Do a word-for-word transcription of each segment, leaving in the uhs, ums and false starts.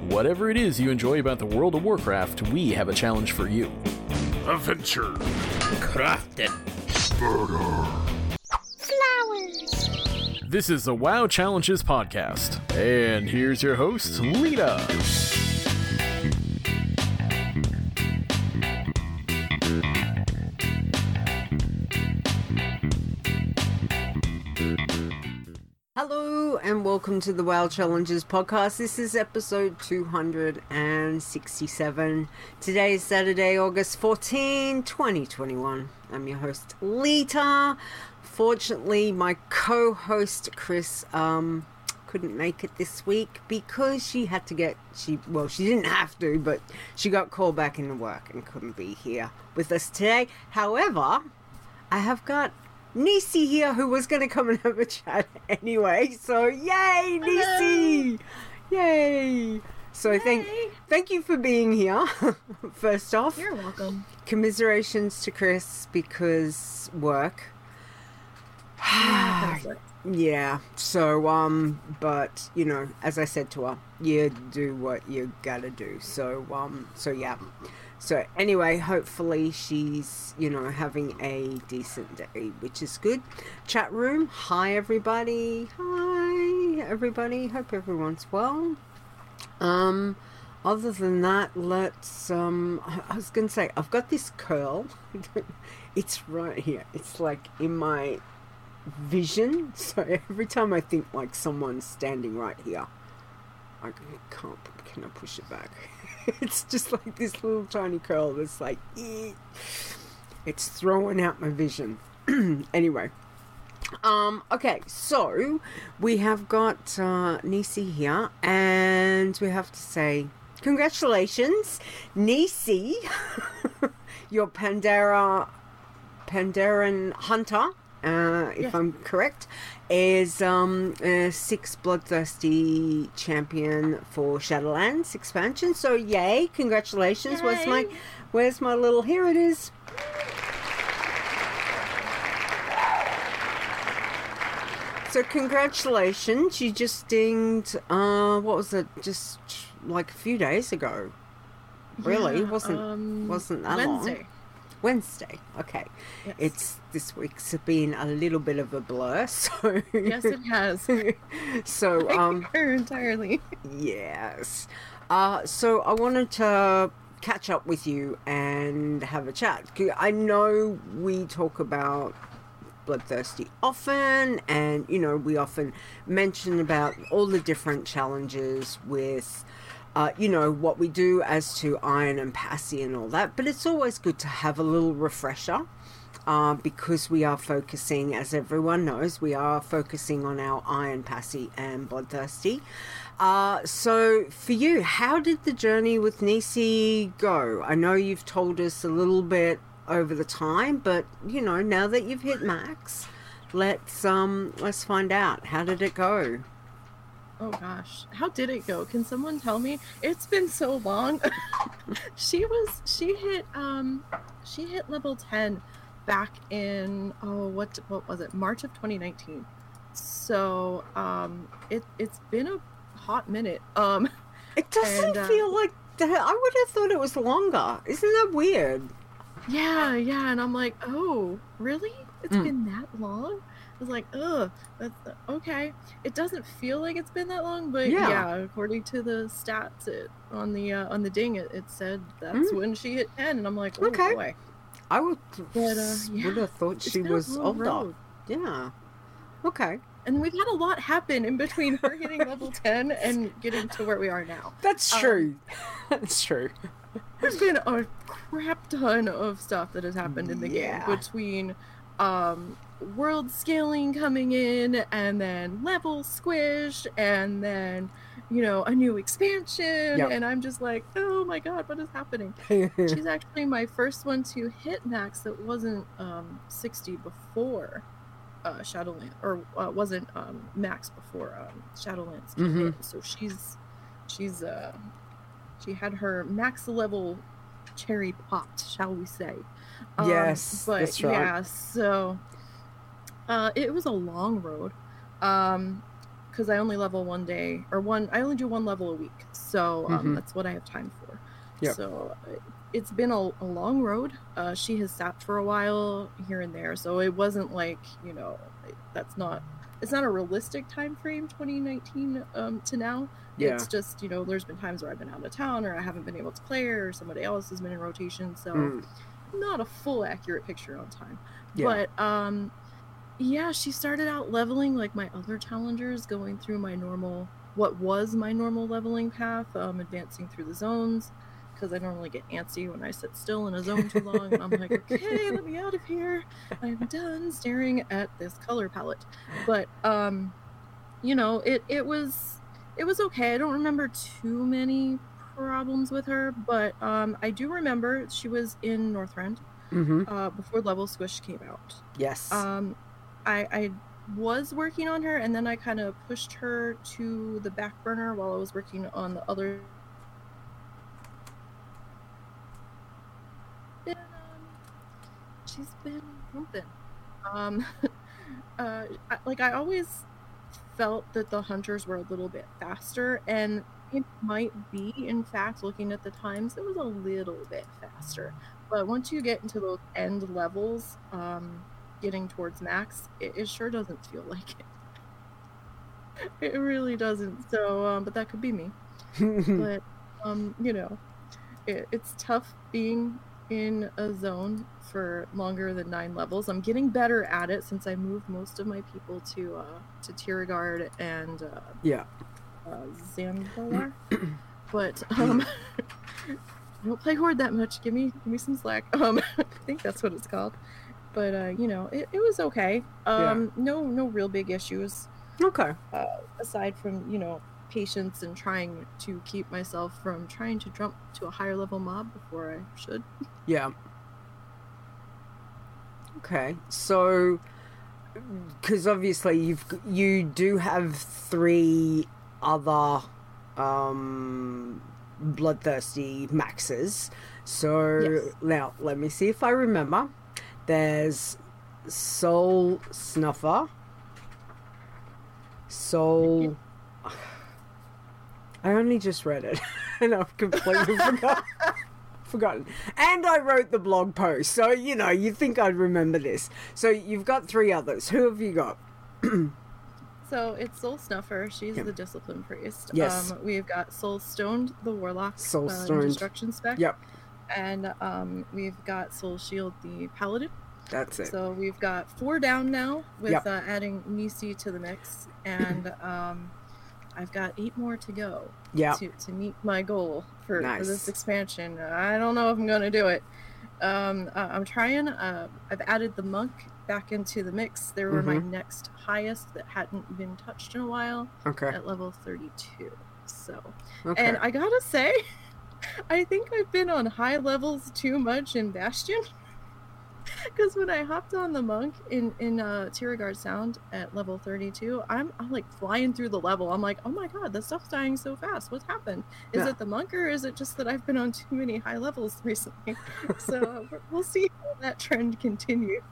whatever it is you enjoy about the World of Warcraft, we have a challenge for you. Adventure. Crafting. Murder. Flowers. This is the WoW Challenges podcast, and here's your host, Lita. Hello and welcome to the WoW Challenges podcast. This is episode two hundred sixty-seven. Today is Saturday, August fourteenth, twenty twenty-one. I'm your host, Lita. Fortunately, my co-host, Chris, um, couldn't make it this week because she had to get, she well, she didn't have to, but she got called back into work and couldn't be here with us today. However, I have got Nisi here, who was going to come and have a chat anyway. So, yay, Nisi! Yay! So, Yay. thank thank you for being here. First off, You're welcome. commiserations to Chris because work. Yeah. So, um, but you know, as I said to her, you do what you gotta do. So, um, so yeah. So anyway, hopefully she's, you know, having a decent day, which is good. Chat room, hi everybody. Hi everybody. Hope everyone's well. Um, other than that, let's, um, I was going to say, I've got this curl. It's right here. It's like in my vision. So every time I think like someone's standing right here, I can't, can I push it back? It's just like this little tiny curl that's like, eh. It's throwing out my vision. Anyway, um, okay, so we have got uh, Nisi here, and we have to say congratulations, Nisi, your Pandera, Pandaren hunter. Uh, if Yes. I'm correct, is um, a six Bloodthirsty champion for Shadowlands expansion. So yay, congratulations. Yay. Where's my where's my little, here it is. So congratulations, you just dinged, uh, what was it, just like a few days ago. Really? Yeah, wasn't um, wasn't that Wednesday. long? Wednesday, okay. Yes. It's this week's been a little bit of a blur, so Yes, it has. so I um concur entirely. yes. Uh so I wanted to catch up with you and have a chat. I know we talk about Bloodthirsty often, and you know, we often mention about all the different challenges with Uh, you know, what we do as to Iron and Passy and all that, but it's always good to have a little refresher uh, because we are focusing, as everyone knows, we are focusing on our Iron, Passy and Bloodthirsty. Uh, so for you, how did the journey with Nisi go? I know you've told us a little bit over the time, but you know, now that you've hit max, let's um let's find out, how did it go? Oh gosh, how did it go? Can someone tell me? It's been so long. she was, she hit, um, she hit level ten back in, oh, what, what was it? March of twenty nineteen. So, um, it, it's been a hot minute. Um, It doesn't And, uh, feel like that. I would have thought it was longer. Isn't that weird? yeah, yeah. And I'm like, oh, really? It's Mm. been that long? I was like, ugh, that's okay. It doesn't feel like it's been that long, but Yeah. yeah, according to the stats it, on the uh, on the ding, it, it said that's Mm. when she hit ten, and I'm like, oh Okay. boy. I would But, uh, yeah, would have thought It's she been a was long older. road. Yeah. Okay. And we've had a lot happen in between her hitting level ten and getting to where we are now. That's Um, true. That's true. There's been a crap ton of stuff that has happened in the Yeah. game between um, world scaling coming in, and then level squish, and then, you know, a new expansion. Yep. And I'm just like, oh my god, what is happening? She's actually my first one to hit max that wasn't um, sixty before uh, Shadowlands, or uh, wasn't um, max before um, Shadowlands came Mhm. in. So she's she's uh, she had her max level cherry popped, shall we say? Um, Yes, but that's right. yeah, so uh, it was a long road. Um, because I only level one day or one. I only do one level a week, so um, Mhm. that's what I have time for. Yep. So uh, it's been a, a long road. Uh, she has sat for a while here and there, so it wasn't like, you know, that's not. It's not a realistic time frame, twenty nineteen um, to now. Yeah. It's just, you know, there's been times where I've been out of town or I haven't been able to play or somebody else has been in rotation, so Mm. not a full accurate picture on time. Yeah. But um yeah, she started out leveling like my other challengers, going through my normal, what was my normal leveling path, um, advancing through the zones, because I normally get antsy when I sit still in a zone too long, and I'm like, okay, let me out of here. I'm done staring at this color palette. But um, you know, it it was it was okay. I don't remember too many problems with her, but um, I do remember she was in Northrend Mm-hmm. uh, before Level Squish came out. Yes. Um, I, I was working on her, and then I kind of pushed her to the back burner while I was working on the other. And, um, she's been something. Um, uh, I, like I always felt that the hunters were a little bit faster, and it might be, in fact, looking at the times, it was a little bit faster. But once you get into those end levels, um, getting towards max, it, it sure doesn't feel like it. It really doesn't. So, um, but that could be me. But, um, you know, it, it's tough being in a zone for longer than nine levels. I'm getting better at it since I moved most of my people to uh, to Tiergard and uh, yeah. uh, Zandalar. But um, I don't play Horde that much. Give me give me some slack. Um, I think that's what it's called. But uh, you know, it, it was okay. Um, no no real big issues. Okay. Uh, aside from, you know, patience and trying to keep myself from trying to jump to a higher level mob before I should. Yeah. Okay. So, because obviously you've you do have three other um bloodthirsty maxes. So Yes. now let me see if I remember. There's Soul Snuffer. Soul. I only just read it, and I've completely forgot, forgotten. And I wrote the blog post, so you know you'd think I'd remember this. So you've got three others. Who have you got? So it's Soul Snuffer. She's Yep. the Discipline Priest. Yes. Um, we've got Soul Stoned, the Warlock. Soul uh, Stoned. Destruction Spec. Yep, And um, we've got Soul Shield, the Paladin. that's it. So we've got four down now with Yep. uh, adding Nisi to the mix, and um, I've got eight more to go Yeah. to, to meet my goal for, Nice. for this expansion. I don't know if I'm going to do it. Um, uh, I'm trying. Uh, I've added the Monk back into the mix. They were my Mhm. next highest that hadn't been touched in a while Okay. at level thirty-two. So, Okay. and I gotta say, I think I've been on high levels too much in Bastion. Because when I hopped on the Monk in in uh, Tiergard Sound at level thirty-two, I'm I'm like flying through the level. I'm like, oh my god, the stuff's dying so fast. What's happened? Is Yeah. it the Monk, or is it just that I've been on too many high levels recently? So uh, we'll see how that trend continues.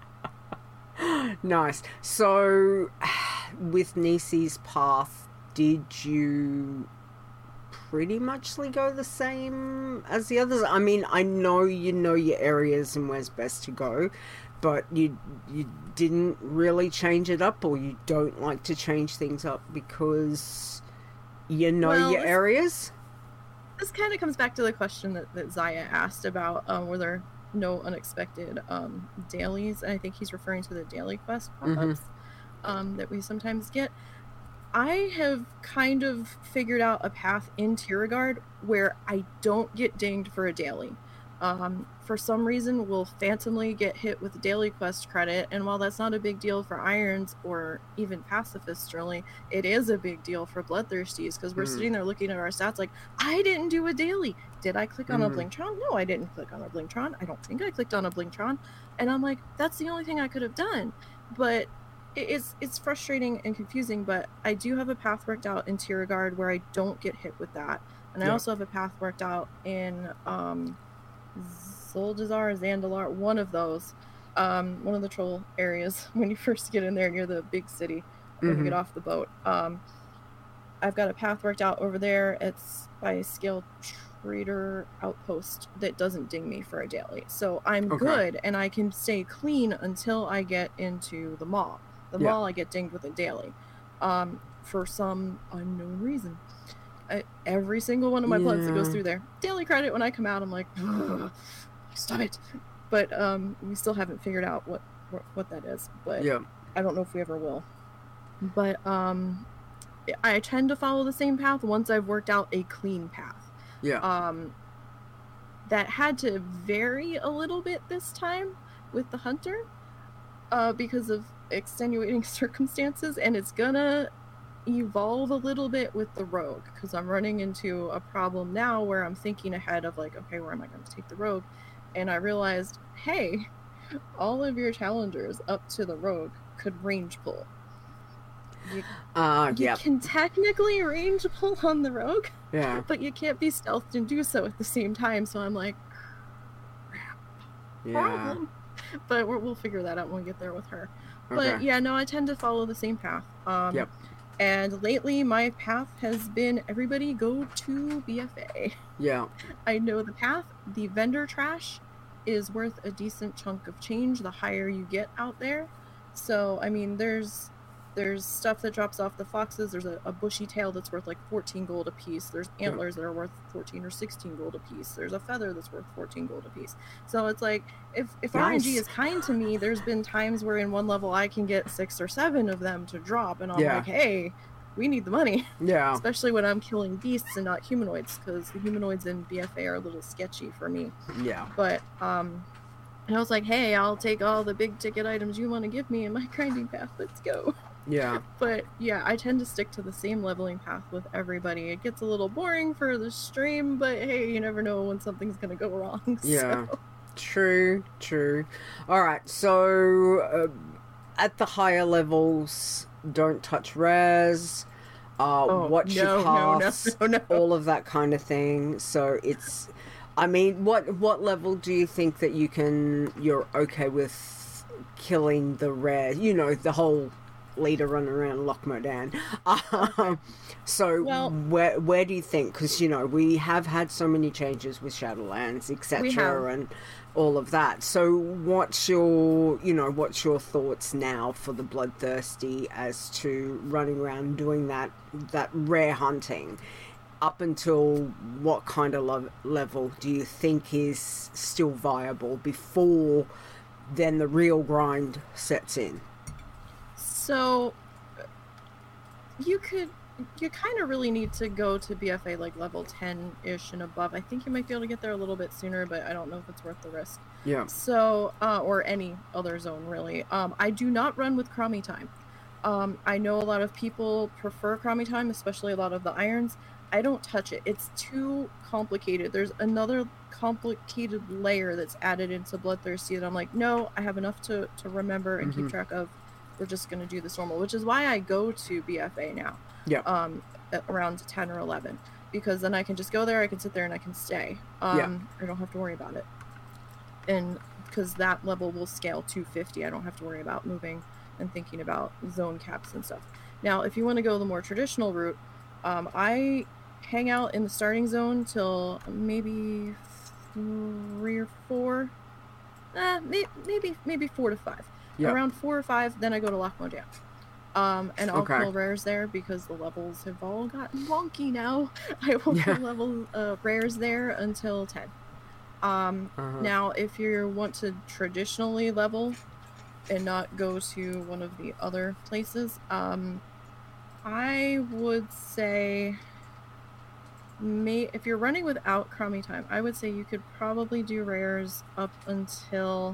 Nice. So, with Nisi's path, did you pretty much go the same as the others? I mean, I know you know your areas and where's best to go, but you you didn't really change it up, or you don't like to change things up because you know Well, your this- areas? This kind of comes back to the question that, that Zaya asked about um, were there no unexpected um, dailies, and I think he's referring to the daily quest pop-ups um, that we sometimes get. I have kind of figured out a path in Tiergard where I don't get dinged for a daily. Um, for some reason, we'll phantomly get hit with daily quest credit, and while that's not a big deal for Irons or even Pacifists, really, it is a big deal for Bloodthirsties, because we're Mm. sitting there looking at our stats like, I didn't do a daily. Did I click on Mhm. a Blingtron? No, I didn't click on a Blingtron. I don't think I clicked on a Blingtron. And I'm like, that's the only thing I could have done. But it- it's it's frustrating and confusing, but I do have a path worked out in Tiergard where I don't get hit with that. And I Yeah. also have a path worked out in um, Zoldazar or Zandalar, one of those, um, one of the troll areas when you first get in there near the big city when Mhm. you get off the boat. Um, I've got a path worked out over there. It's by Scale Trader Outpost that doesn't ding me for a daily. So I'm Okay. good, and I can stay clean until I get into the mall. The Yeah. mall, I get dinged with a daily. Um, for some unknown reason. I, every single one of my bloods that goes Yeah. through there. Daily credit, when I come out, I'm like, "Ugh, stop it. But um, we still haven't figured out what, what, what that is. But Yeah. I don't know if we ever will. But um, I tend to follow the same path once I've worked out a clean path. Yeah. Um, that had to vary a little bit this time with the hunter uh, because of extenuating circumstances, and it's gonna evolve a little bit with the rogue because I'm running into a problem now where I'm thinking ahead of like, okay, where am I going to take the rogue? And I realized, hey, all of your challengers up to the rogue could range pull. You, Uh, you yeah. can technically range pull on the rogue, Yeah. but you can't be stealthed and do so at the same time. So I'm like, Yeah. problem. But we're, we'll figure that out when we get there with her. But Okay. yeah, no, I tend to follow the same path. Um, Yep. And lately, my path has been everybody go to B F A. Yeah. I know the path. The vendor trash is worth a decent chunk of change the higher you get out there. So, I mean, there's there's stuff that drops off the foxes. There's a, a bushy tail that's worth like fourteen gold a piece. There's Yeah. antlers that are worth fourteen or sixteen gold a piece. There's a feather that's worth fourteen gold a piece. So it's like, if, if R N G Nice. is kind to me, there's been times where in one level I can get six or seven of them to drop. And I'm Yeah. like, hey, we need the money. Yeah. Especially when I'm killing beasts and not humanoids, because the humanoids in B F A are a little sketchy for me. Yeah. But um, and I was like, hey, I'll take all the big ticket items you want to give me in my grinding path. Let's go. Yeah. But yeah, I tend to stick to the same leveling path with everybody. It gets a little boring for the stream, but hey, you never know when something's gonna go wrong. Yeah. So. True. True. All right. So uh, at the higher levels, don't touch rares. Uh, Oh, watch no, your no, no, paths, no, no. all of that kind of thing. So it's, I mean, what what level do you think that you can? You're okay with killing the rare? You know, the whole leader running around Lochmodan. Um, so Well- where where do you think? Because you know we have had so many changes with Shadowlands, We have. et cetera, and all of that. So what's your you know what's your thoughts now for the Bloodthirsty as to running around doing that that rare hunting? Up until what kind of lo- level do you think is still viable before then the real grind sets in? So you could you kind of really need to go to B F A like level ten-ish and above. I think you might be able to get there a little bit sooner, but I don't know if it's worth the risk. Yeah. So, uh, or any other zone really. Um, I do not run with Crommy Time. Um, I know a lot of people prefer Crommy Time, especially a lot of the irons. I don't touch it. It's too complicated. There's another complicated layer that's added into Bloodthirsty that I'm like, no, I have enough to, to remember and Mhm. keep track of. We're just going to do this normal, which is why I go to B F A now. Yeah. Um, at around ten or eleven, because then I can just go there, I can sit there and I can stay. Um, Yeah. I don't have to worry about it. And because that level will scale to fifty, I don't have to worry about moving and thinking about zone caps and stuff. Now, if you want to go the more traditional route, um, I hang out in the starting zone till maybe three or four. Uh, may- maybe maybe four to five. Yeah. Around four or five, then I go to Lochmodan. Um, and I'll Okay. kill rares there because the levels have all gotten wonky now. I won't Yeah. kill level uh, rares there until ten. Um, Uh-huh. Now, if you want to traditionally level and not go to one of the other places, um, I would say, may if you're running without Crommy Time, I would say you could probably do rares up until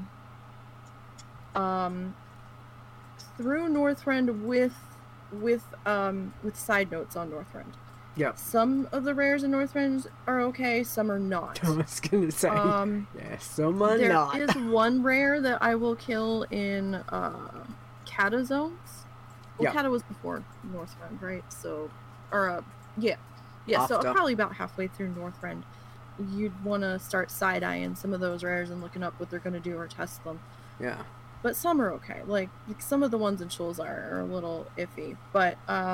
um, through Northrend with with um, with side notes on Northrend. Yeah. Some of the rares in Northrend are okay, some are not. I was gonna say, Um, yeah, someone there not. is one rare that I will kill in uh, Kata zones. Well, Yeah. Kata was before Northrend, right? So, or uh, yeah, yeah. So After. probably about halfway through Northrend, you'd want to start side eyeing some of those rares and looking up what they're going to do or test them. Yeah. But some are okay. Like some of the ones in Sholzar are a little iffy. But um,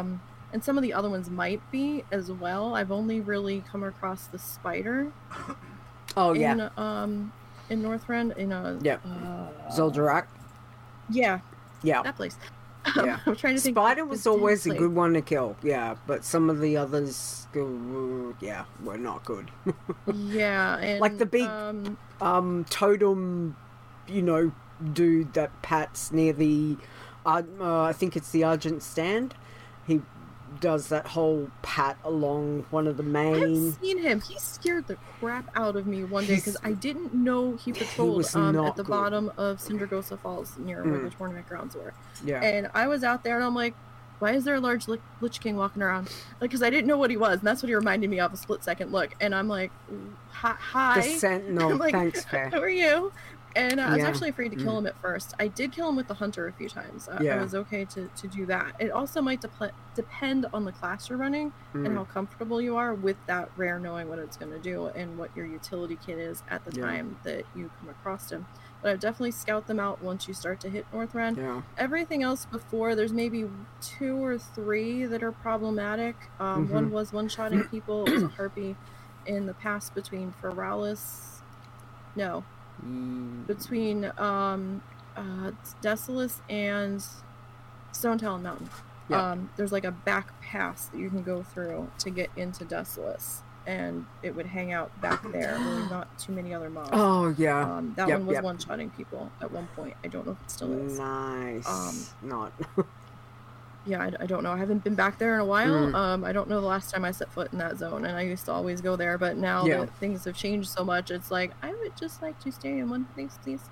and some of the other ones might be as well. I've only really come across the spider. Oh in, yeah. Um, in Northrend, in a Yeah. uh, Zoldarak. Yeah, Yeah. that place. Yeah. I'm trying to think. Spider of was the always a place. good one to kill. Yeah, but some of the others, uh, yeah, were not good. Yeah, and Like the big- Um, um, totem, you know, dude that pats near the, uh, uh, I think it's the Argent Stand. He does that whole pat along one of the main. I've seen him. He scared the crap out of me one day He's- because I didn't know he patrolled was um, not at the good. bottom of Sindragosa Falls near where Mm. the tournament grounds were. Yeah. And I was out there and I'm like, why is there a large Lich, Lich King walking around? Like, because I didn't know what he was. And that's what he reminded me of, a split second look. And I'm like, hi. hi. The Sentinel. I'm like, Thanks, Fair. Who are you? And uh, I was Yeah. actually afraid to kill Mm. him at first. I did kill him with the hunter a few times. I, Yeah. I was okay to, to do that. It also might dep- depend on the class you're running and Mm. how comfortable you are with that rare, knowing what it's going to do and what your utility kit is at the Yeah. time that you come across him. But I definitely scout them out once you start to hit Northrend. Yeah. Everything else before, there's maybe two or three that are problematic. Um, Mhm. One was one-shotting people. It was a harpy in the pass between Feralis. No, Mm. between um, uh, Desolus and Stone Talon Mountain. Yeah. Um, there's like a back pass that you can go through to get into Desolus, and it would hang out back there. Really not too many other mobs. Oh yeah. Um, that Yep, one was yep. one-shotting people at one point. I don't know if it still is. Nice. Um, Not. Yeah, I, I don't know. I haven't been back there in a while. Mm. Um, I don't know the last time I set foot in that zone, and I used to always go there. But now Yeah. that things have changed so much, it's like I would just like to stay in one place, please.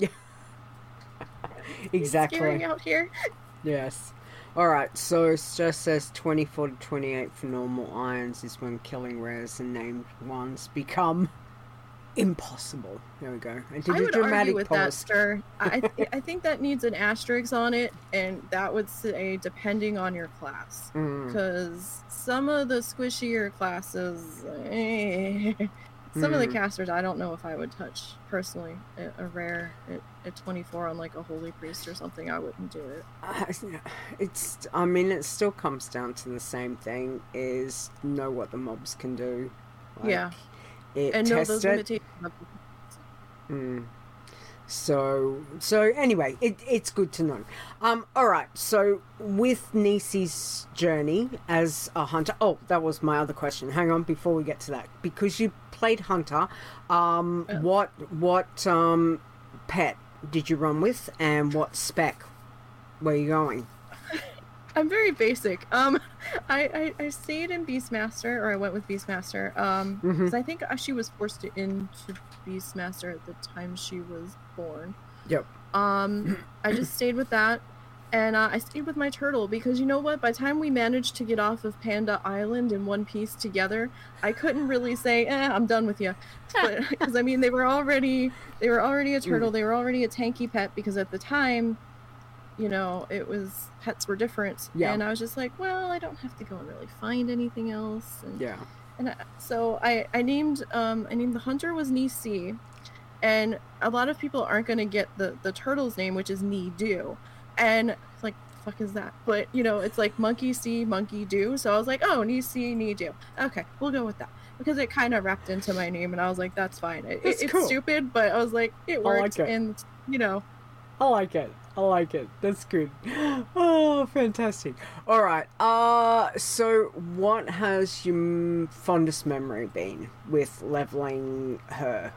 Exactly. Scary out here. Yes. Alright, so it just says twenty-four to twenty-eight for normal irons is when killing rares and named ones become impossible. There we go. I did I a would argue dramatic with that, pause. sir. I th- I think that needs an asterisk on it, and that would say depending on your class, Mm, because some of the squishier classes, eh, some of the Mm. casters, I don't know if I would touch personally. A, a rare at, at twenty-four on like a holy priest or something, I wouldn't do it. I- it's, I mean, it still comes down to the same thing, is know what the mobs can do. Like, Yeah. It And know those tested. limitations. of- Mm. So, so anyway, it, it's good to know. Um, all right. So with Nisi's journey as a hunter. Oh, that was my other question. Hang on, before we get to that, because you played hunter. Um, Yeah. what what um pet did you run with, and what spec were you going? I'm very basic. Um, I, I, I stayed in Beastmaster, or I went with Beastmaster. Um, Mhm. because I think she was forced to- into Beastmaster at the time she was born. Yep. Um, I just stayed with that, and uh, I stayed with my turtle because you know what? By the time we managed to get off of Panda Island in one piece together, I couldn't really say, "Eh, I'm done with you," because I mean they were already they were already a turtle. They were already a tanky pet because at the time, you know, it was pets were different, Yeah. and I was just like, well, I don't have to go and really find anything else, and Yeah. and I, so I, I named um I named the hunter was Nisi, and a lot of people aren't going to get the the turtle's name, which is Nidu, and it's like the fuck is that? But you know, it's like monkey see, monkey do. So I was like, oh, Nisi, Nidu. Okay, we'll go with that because it kind of wrapped into my name, and I was like, that's fine. It, That's it's cool. stupid, but I was like, it I like worked, it. and you know. I like it. I like it. That's good. Oh, fantastic. All right. Uh, so what has your m- fondest memory been with leveling her?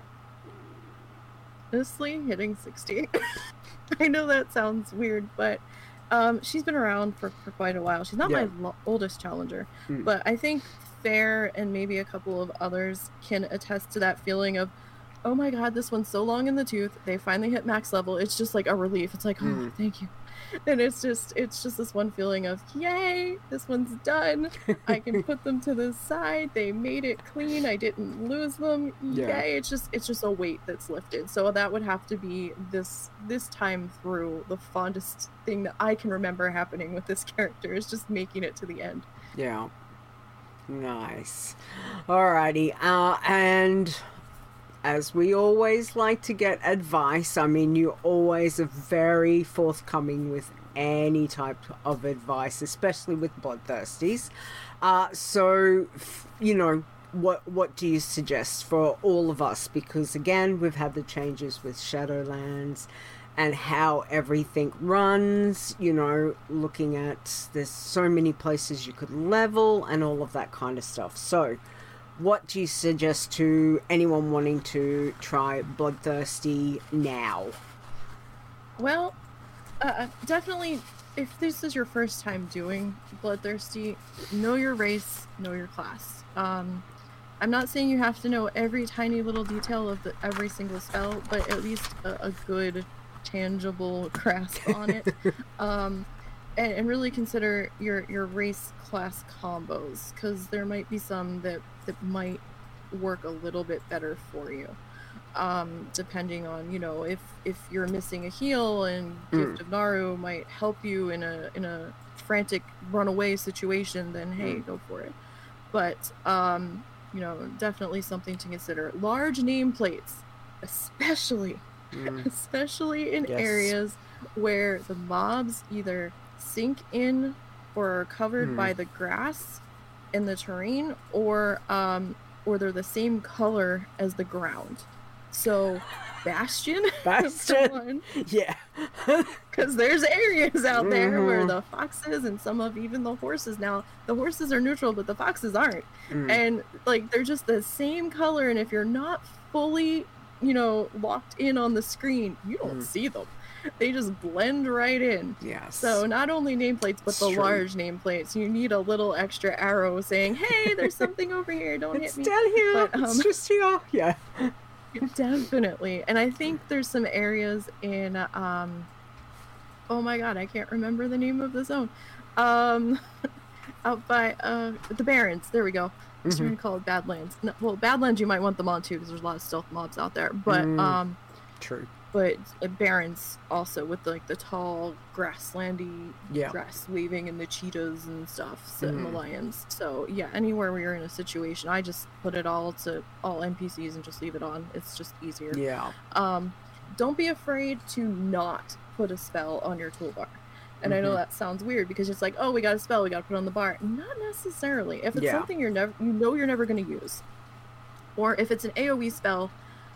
Honestly, hitting sixty. I know that sounds weird, but um, she's been around for, for quite a while. She's not Yeah. my lo- oldest challenger, Mm. but I think Fair and maybe a couple of others can attest to that feeling of, oh my god, this one's so long in the tooth. They finally hit max level. It's just like a relief. It's like, oh, Mm. thank you. And it's just, it's just this one feeling of, yay, this one's done. I can put them to the side. They made it clean. I didn't lose them. Yeah. Yay! It's just, it's just a weight that's lifted. So that would have to be this, this time through the fondest thing that I can remember happening with this character is just making it to the end. Yeah. Nice. Alrighty. Uh, and as we always like to get advice, I mean, you always are very forthcoming with any type of advice, especially with bloodthirsties. Uh, so, you know, what what do you suggest for all of us? Because again, we've had the changes with Shadowlands and how everything runs, you know, looking at there's so many places you could level and all of that kind of stuff. So, what do you suggest to anyone wanting to try Bloodthirsty now? Well, uh, definitely, if this is your first time doing Bloodthirsty, know your race, know your class. Um, I'm not saying you have to know every tiny little detail of the, every single spell, but at least a, a good, tangible grasp on it. um, and, and really consider your, your race class combos, because there might be some that, that might work a little bit better for you. Um, depending on, you know, if if you're missing a heal, and Mm. Gift of Naru might help you in a in a frantic runaway situation, then hey, Mm. go for it. But um, you know, definitely something to consider. Large nameplates, especially Mm. especially in Yes. areas where the mobs either sink in or are covered Mm. by the grass and the terrain, or um, or they're the same color as the ground. So, Bastion, Bastion. one, Yeah. because there's areas out there where Mhm. the foxes and some of even the horses, now the horses are neutral but the foxes aren't, Mm. and like they're just the same color, and if you're not fully, you know, locked in on the screen, you don't Mm. see them. They just blend right in. Yes. So not only nameplates, but It's the true. large nameplates. You need a little extra arrow saying, "Hey, there's something over here. Don't it's hit me." down here. But, It's um, just here. Yeah. Definitely. And I think there's some areas in um oh my god, I can't remember the name of the zone. Um out by uh the Barrens. There we go. I was Mhm. trying to call it Badlands. No, well, Badlands you might want them on too, because there's a lot of stealth mobs out there. But Mm. um True. but uh, Barrens also, with like the tall grasslandy Yeah. grass waving and the cheetahs and stuff, so, and the Mhm. lions. So yeah, anywhere where you're in a situation, I just put it all to all N P Cs and just leave it on. It's just easier. Yeah. Um, don't be afraid to not put a spell on your toolbar. And I know Mhm. that sounds weird because it's like, oh, we got a spell, we got to put it on the bar. Not necessarily. If it's Yeah. something you're never, you know, you're never going to use, or if it's an AoE spell,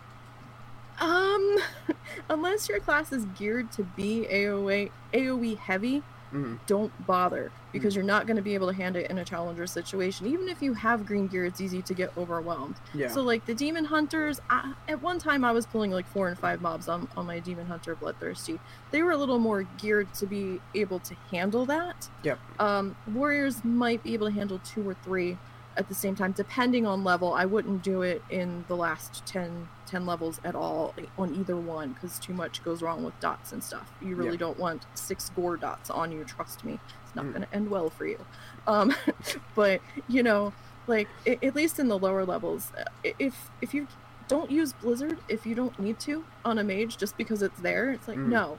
um, unless your class is geared to be AoE AoE heavy, Mm. don't bother, because you're not going to be able to handle it in a challenger situation. Even if you have green gear, it's easy to get overwhelmed. Yeah. So like the demon hunters, I, at one time I was pulling like four and five mobs on, on my demon hunter bloodthirsty. They were a little more geared to be able to handle that. Yep. Um, warriors might be able to handle two or three at the same time, depending on level. I wouldn't do it in the last ten, ten levels at all, like, on either one, because too much goes wrong with dots and stuff. You really Yeah. don't want six gore dots on you, trust me. It's not Mm. going to end well for you. Um, but, you know, like, I- at least in the lower levels, uh, i- if if you don't use Blizzard, if you don't need to, on a mage, just because it's there, it's like, Mm. no.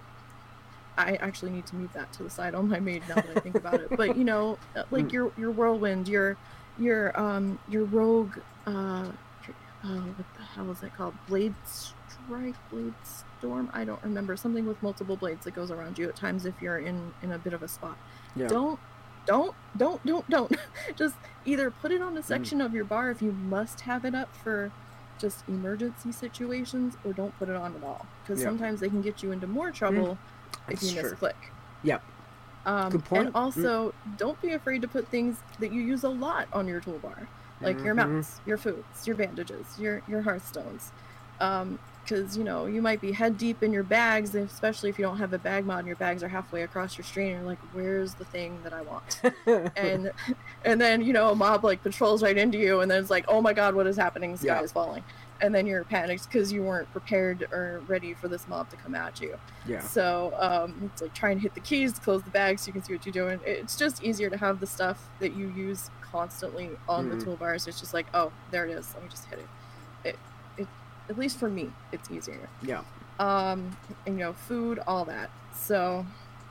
I actually need to move that to the side on my mage now that I think about it. But, you know, uh, like Mm. your your whirlwind, your your um your rogue, uh, uh what the hell is it called? Blade strike, blade storm. I don't remember. Something with multiple blades that goes around you at times if you're in in a bit of a spot. Yeah. Don't, don't, don't, don't, don't. Just either put it on a section of your bar if you must have it up for just emergency situations, or don't put it on at all, because Yeah. sometimes they can get you into more trouble if That's you true. misclick. Yep. Um, Good point. And also, don't be afraid to put things that you use a lot on your toolbar, like your Mhm. mounts, your foods, your bandages, your your hearthstones. Um, because you know you might be head deep in your bags, especially if you don't have a bag mod and your bags are halfway across your screen. And you're like, "Where's the thing that I want?" and and then you know a mob like patrols right into you, and then it's like, "Oh my god, what is happening? The sky Yeah. is falling." And then you're panicked because you weren't prepared or ready for this mob to come at you. Yeah. So um, it's like try and hit the keys to close the bag so you can see what you're doing. It's just easier to have the stuff that you use constantly on Mhm. the toolbars. It's just like, oh, there it is. Let me just hit it. It, it, at least for me, it's easier. Yeah. Um, and you know, food, all that. So,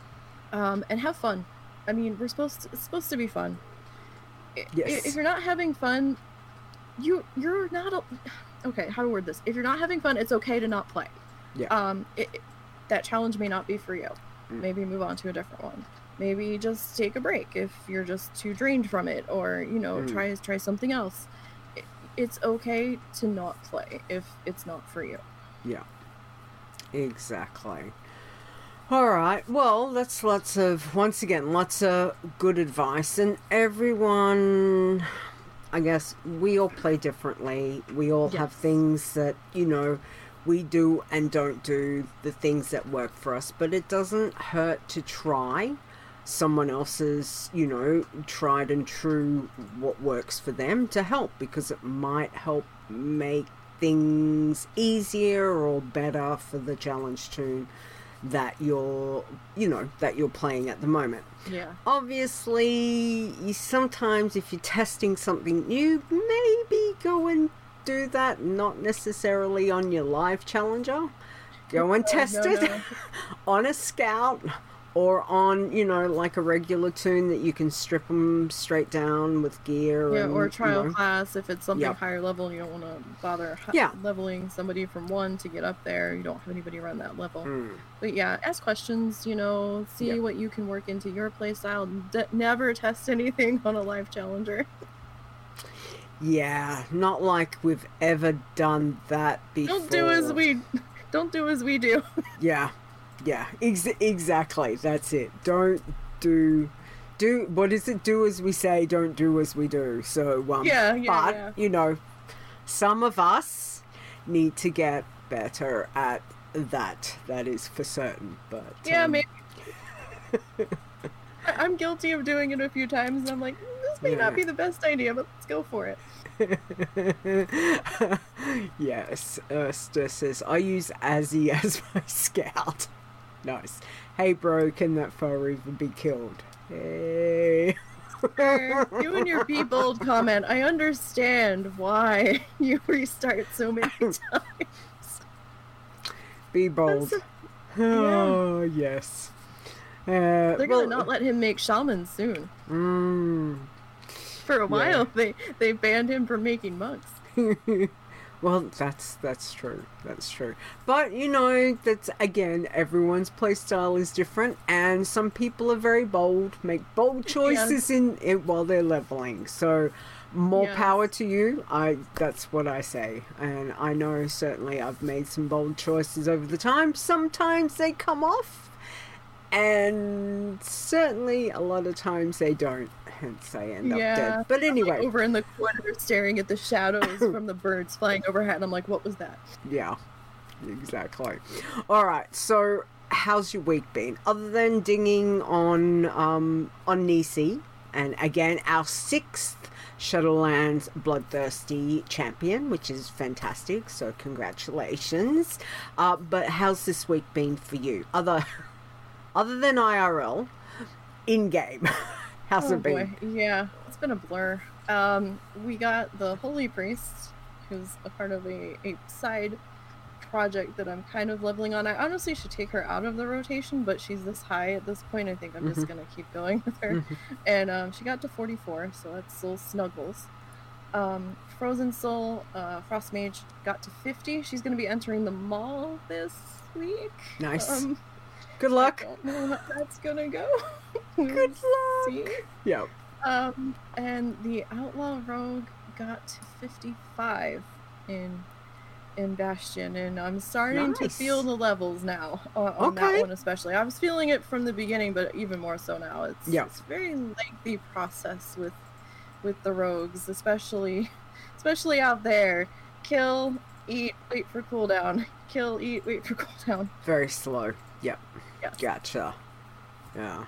um, and have fun. I mean, we're supposed to, it's supposed to be fun. I- Yes. If you're not having fun, you you're not. A, okay, how to word this? If you're not having fun, it's okay to not play. Yeah. Um, it, it- that challenge may not be for you. Mm. Maybe move on to a different one. Maybe just take a break if you're just too drained from it, or you know, Mm. try try something else. It, it's okay to not play if it's not for you. Yeah. Exactly. All right. Well, that's lots of, once again, lots of good advice. And everyone, I guess, we all play differently. We all have Yes. things that, you know, we do and don't do, the things that work for us. But it doesn't hurt to try someone else's, you know, tried and true what works for them to help, because it might help make things easier or better for the challenge tune that you're, you know, that you're playing at the moment. Yeah. Obviously, you sometimes, if you're testing something new, maybe go and do that, not necessarily on your live challenger. Go and No, test no, it no. on a scout, or on, you know, like a regular tune that you can strip them straight down with gear. Yeah, and, or you trial know. class if it's something Yep. higher level. You don't want to bother hi- Yeah. leveling somebody from one to get up there. You don't have anybody around that level. Mm. But yeah, ask questions. You know, see Yep. what you can work into your playstyle. D- never test anything on a live challenger. Yeah, not like we've ever done that before. Don't do as we, don't do as we do. Yeah, yeah, ex- exactly. That's it. Don't do, do what is it? Do as we say, don't do as we do. So, um, Yeah, yeah, but yeah. you know, some of us need to get better at that. That is for certain. But Yeah, um, maybe. I- I'm guilty of doing it a few times, and I'm like, this may Yeah. not be the best idea, but let's go for it. Yes, Erster says, I use Azzy as my scout. Nice. Hey bro, can that far even be killed? Hey. Er, you and your be bold comment, I understand why you restart so many times. Be bold. That's Oh, yes. Uh, They're well, gonna not let him make shamans soon. Mm, For a while, they they banned him from making monks. well, that's that's true. That's true. But you know, that's again, everyone's playstyle is different, and some people are very bold, make bold choices in, in while they're leveling. So, more Yes. power to you. I that's what I say, and I know certainly I've made some bold choices over the time. Sometimes they come off. And certainly a lot of times they don't, hence they end up Yeah. dead. But anyway, Over in the corner, staring at the shadows from the birds flying overhead, and I'm like, what was that? yeah, exactly. All right, so how's your week been? Other than dinging on um, on Nisi, and again, our sixth Shadowlands Bloodthirsty champion, which is fantastic, so congratulations. Uh, but how's this week been for you? Other... Other than I R L, in-game, how's Oh it been? boy, yeah, it's been a blur. Um, we got the Holy Priest, who's a part of a, a side project that I'm kind of leveling on. I honestly should take her out of the rotation, but she's this high at this point. I think I'm just Mhm. gonna keep going with her. Mhm. And um, she got to forty-four, so that's still snuggles. Um, Frozen Soul, uh, Frost Mage got to fifty. She's gonna be entering the mall this week. Nice. Um, Good I luck. don't know how that's gonna go. Good We'll luck. see. Yep. Um, and the Outlaw Rogue got to fifty-five in in Bastion, and I'm starting to Nice. feel the levels now on, on Okay. that one especially. I was feeling it from the beginning, but even more so now. It's Yeah. it's a very lengthy process with with the rogues, especially especially out there. Kill, eat, wait for cooldown. Kill, eat, wait for cooldown. Very slow. Yep. Yes. Gotcha. Yeah.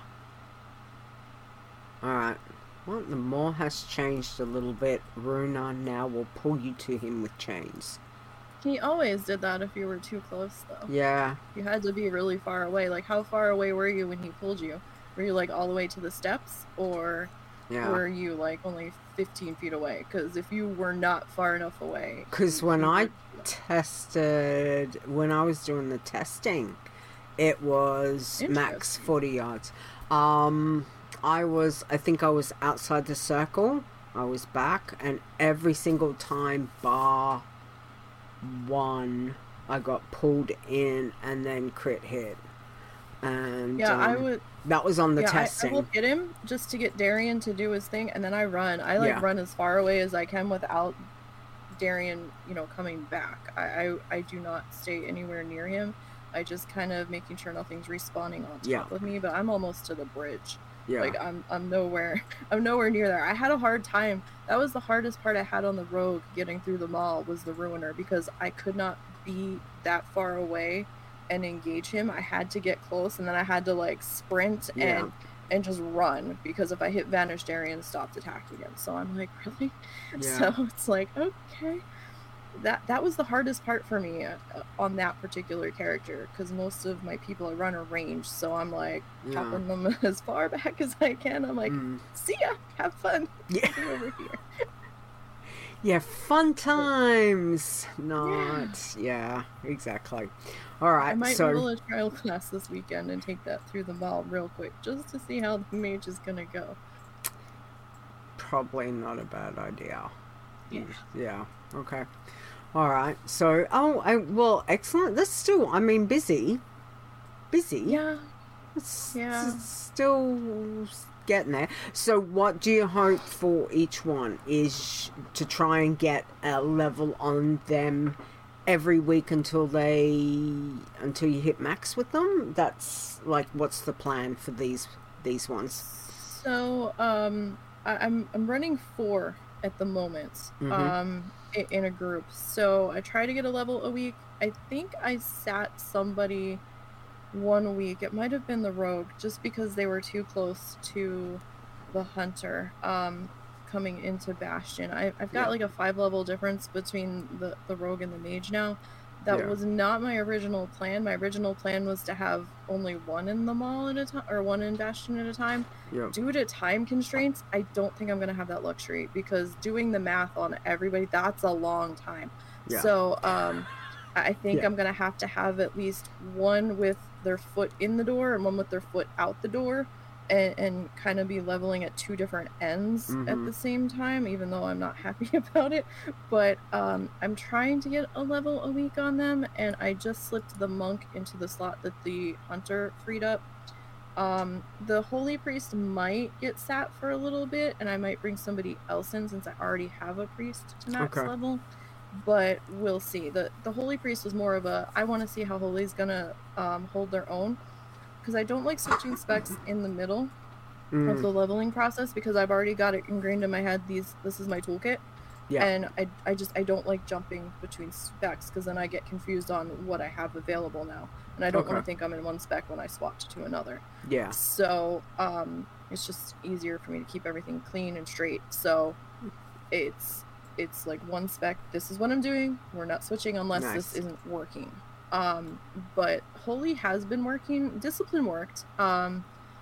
Alright. Well, the mall has changed a little bit. Runa now will pull you to him with chains. He always did that if you were too close, though. Yeah. You had to be really far away. Like, how far away were you when he pulled you? Were you, like, all the way to the steps? Or Yeah. were you, like, only fifteen feet away? Because if you were not far enough away... Because when you I would- tested, when I was doing the testing, it was max Interesting. forty yards. Um, I was, I think I was outside the circle. I was back, and every single time, bar one, I got pulled in and then crit hit. And Yeah, um, I would. that was on the Yeah, I, I testing. will hit him just to get Darian to do his thing, and then I run. I like Yeah. run as far away as I can without Darian, you know, coming back. I, I I do not stay anywhere near him. I just kind of making sure nothing's respawning on top Yeah. of me. But I'm almost to the bridge. Yeah. Like I'm I'm nowhere I'm nowhere near there. I had a hard time. That was the hardest part I had on the rogue getting through the mall was the ruiner, because I could not be that far away and engage him. I had to get close, and then I had to like sprint Yeah. and and just run, because if I hit Vanish, Darian stopped attacking him. So I'm like, really? Yeah. So it's like, okay. That that was the hardest part for me uh, on that particular character, because most of my people I run are ranged, so I'm like Yeah. chopping them as far back as I can. I'm like, Mm. see ya, have fun. Yeah. Get over here. Yeah, fun times. Not. Yeah, exactly. All right, I might so roll a trial class this weekend and take that through the mall real quick, just to see how the mage is gonna go. probably not a bad idea. Yeah. Yeah. Okay. All right. So, oh, I, well, excellent. That's still, I mean, busy. Busy. Yeah. It's, Yeah. it's still getting there. So, what do you hope for each one? Is to try and get a level on them every week until they until you hit max with them? That's like, what's the plan for these these ones? So, um, I, I'm I'm running four at the moment, Mhm. um, in, in a group. So I try to get a level a week. I think I sat somebody one week. It might have been the rogue, just because they were too close to the hunter. Um, coming into Bastion, I, I've got Yeah. like a five level difference between the the rogue and the mage now. That Yeah. was not my original plan. My original plan was to have only one in the mall at a time, or one in Bastion at a time. Yep. Due to time constraints, I don't think I'm going to have that luxury, because doing the math on everybody, that's a long time. Yeah. So um, I think Yeah. I'm going to have to have at least one with their foot in the door and one with their foot out the door, and, and kind of be leveling at two different ends at Mhm. the same time, even though I'm not happy about it. But um, I'm trying to get a level a week on them, and I just slipped the monk into the slot that the hunter freed up. Um, the holy priest might get sat for a little bit, and I might bring somebody else in, since I already have a priest to max Okay. level. But we'll see. the The holy priest was more of a, I want to see how holy's gonna um, hold their own, because I don't like switching specs in the middle of Mm, the leveling process, because I've already got it ingrained in my head. These this is my toolkit. Yeah. And I, I just I don't like jumping between specs, because then I get confused on what I have available now, and I don't want Okay. to think I'm in one spec when I swap to another. yeah. So um, it's just easier for me to keep everything clean and straight. So it's it's like one spec. This is what I'm doing. We're not switching unless Nice. this isn't working. Um, but Holy has been working. Discipline worked. Um,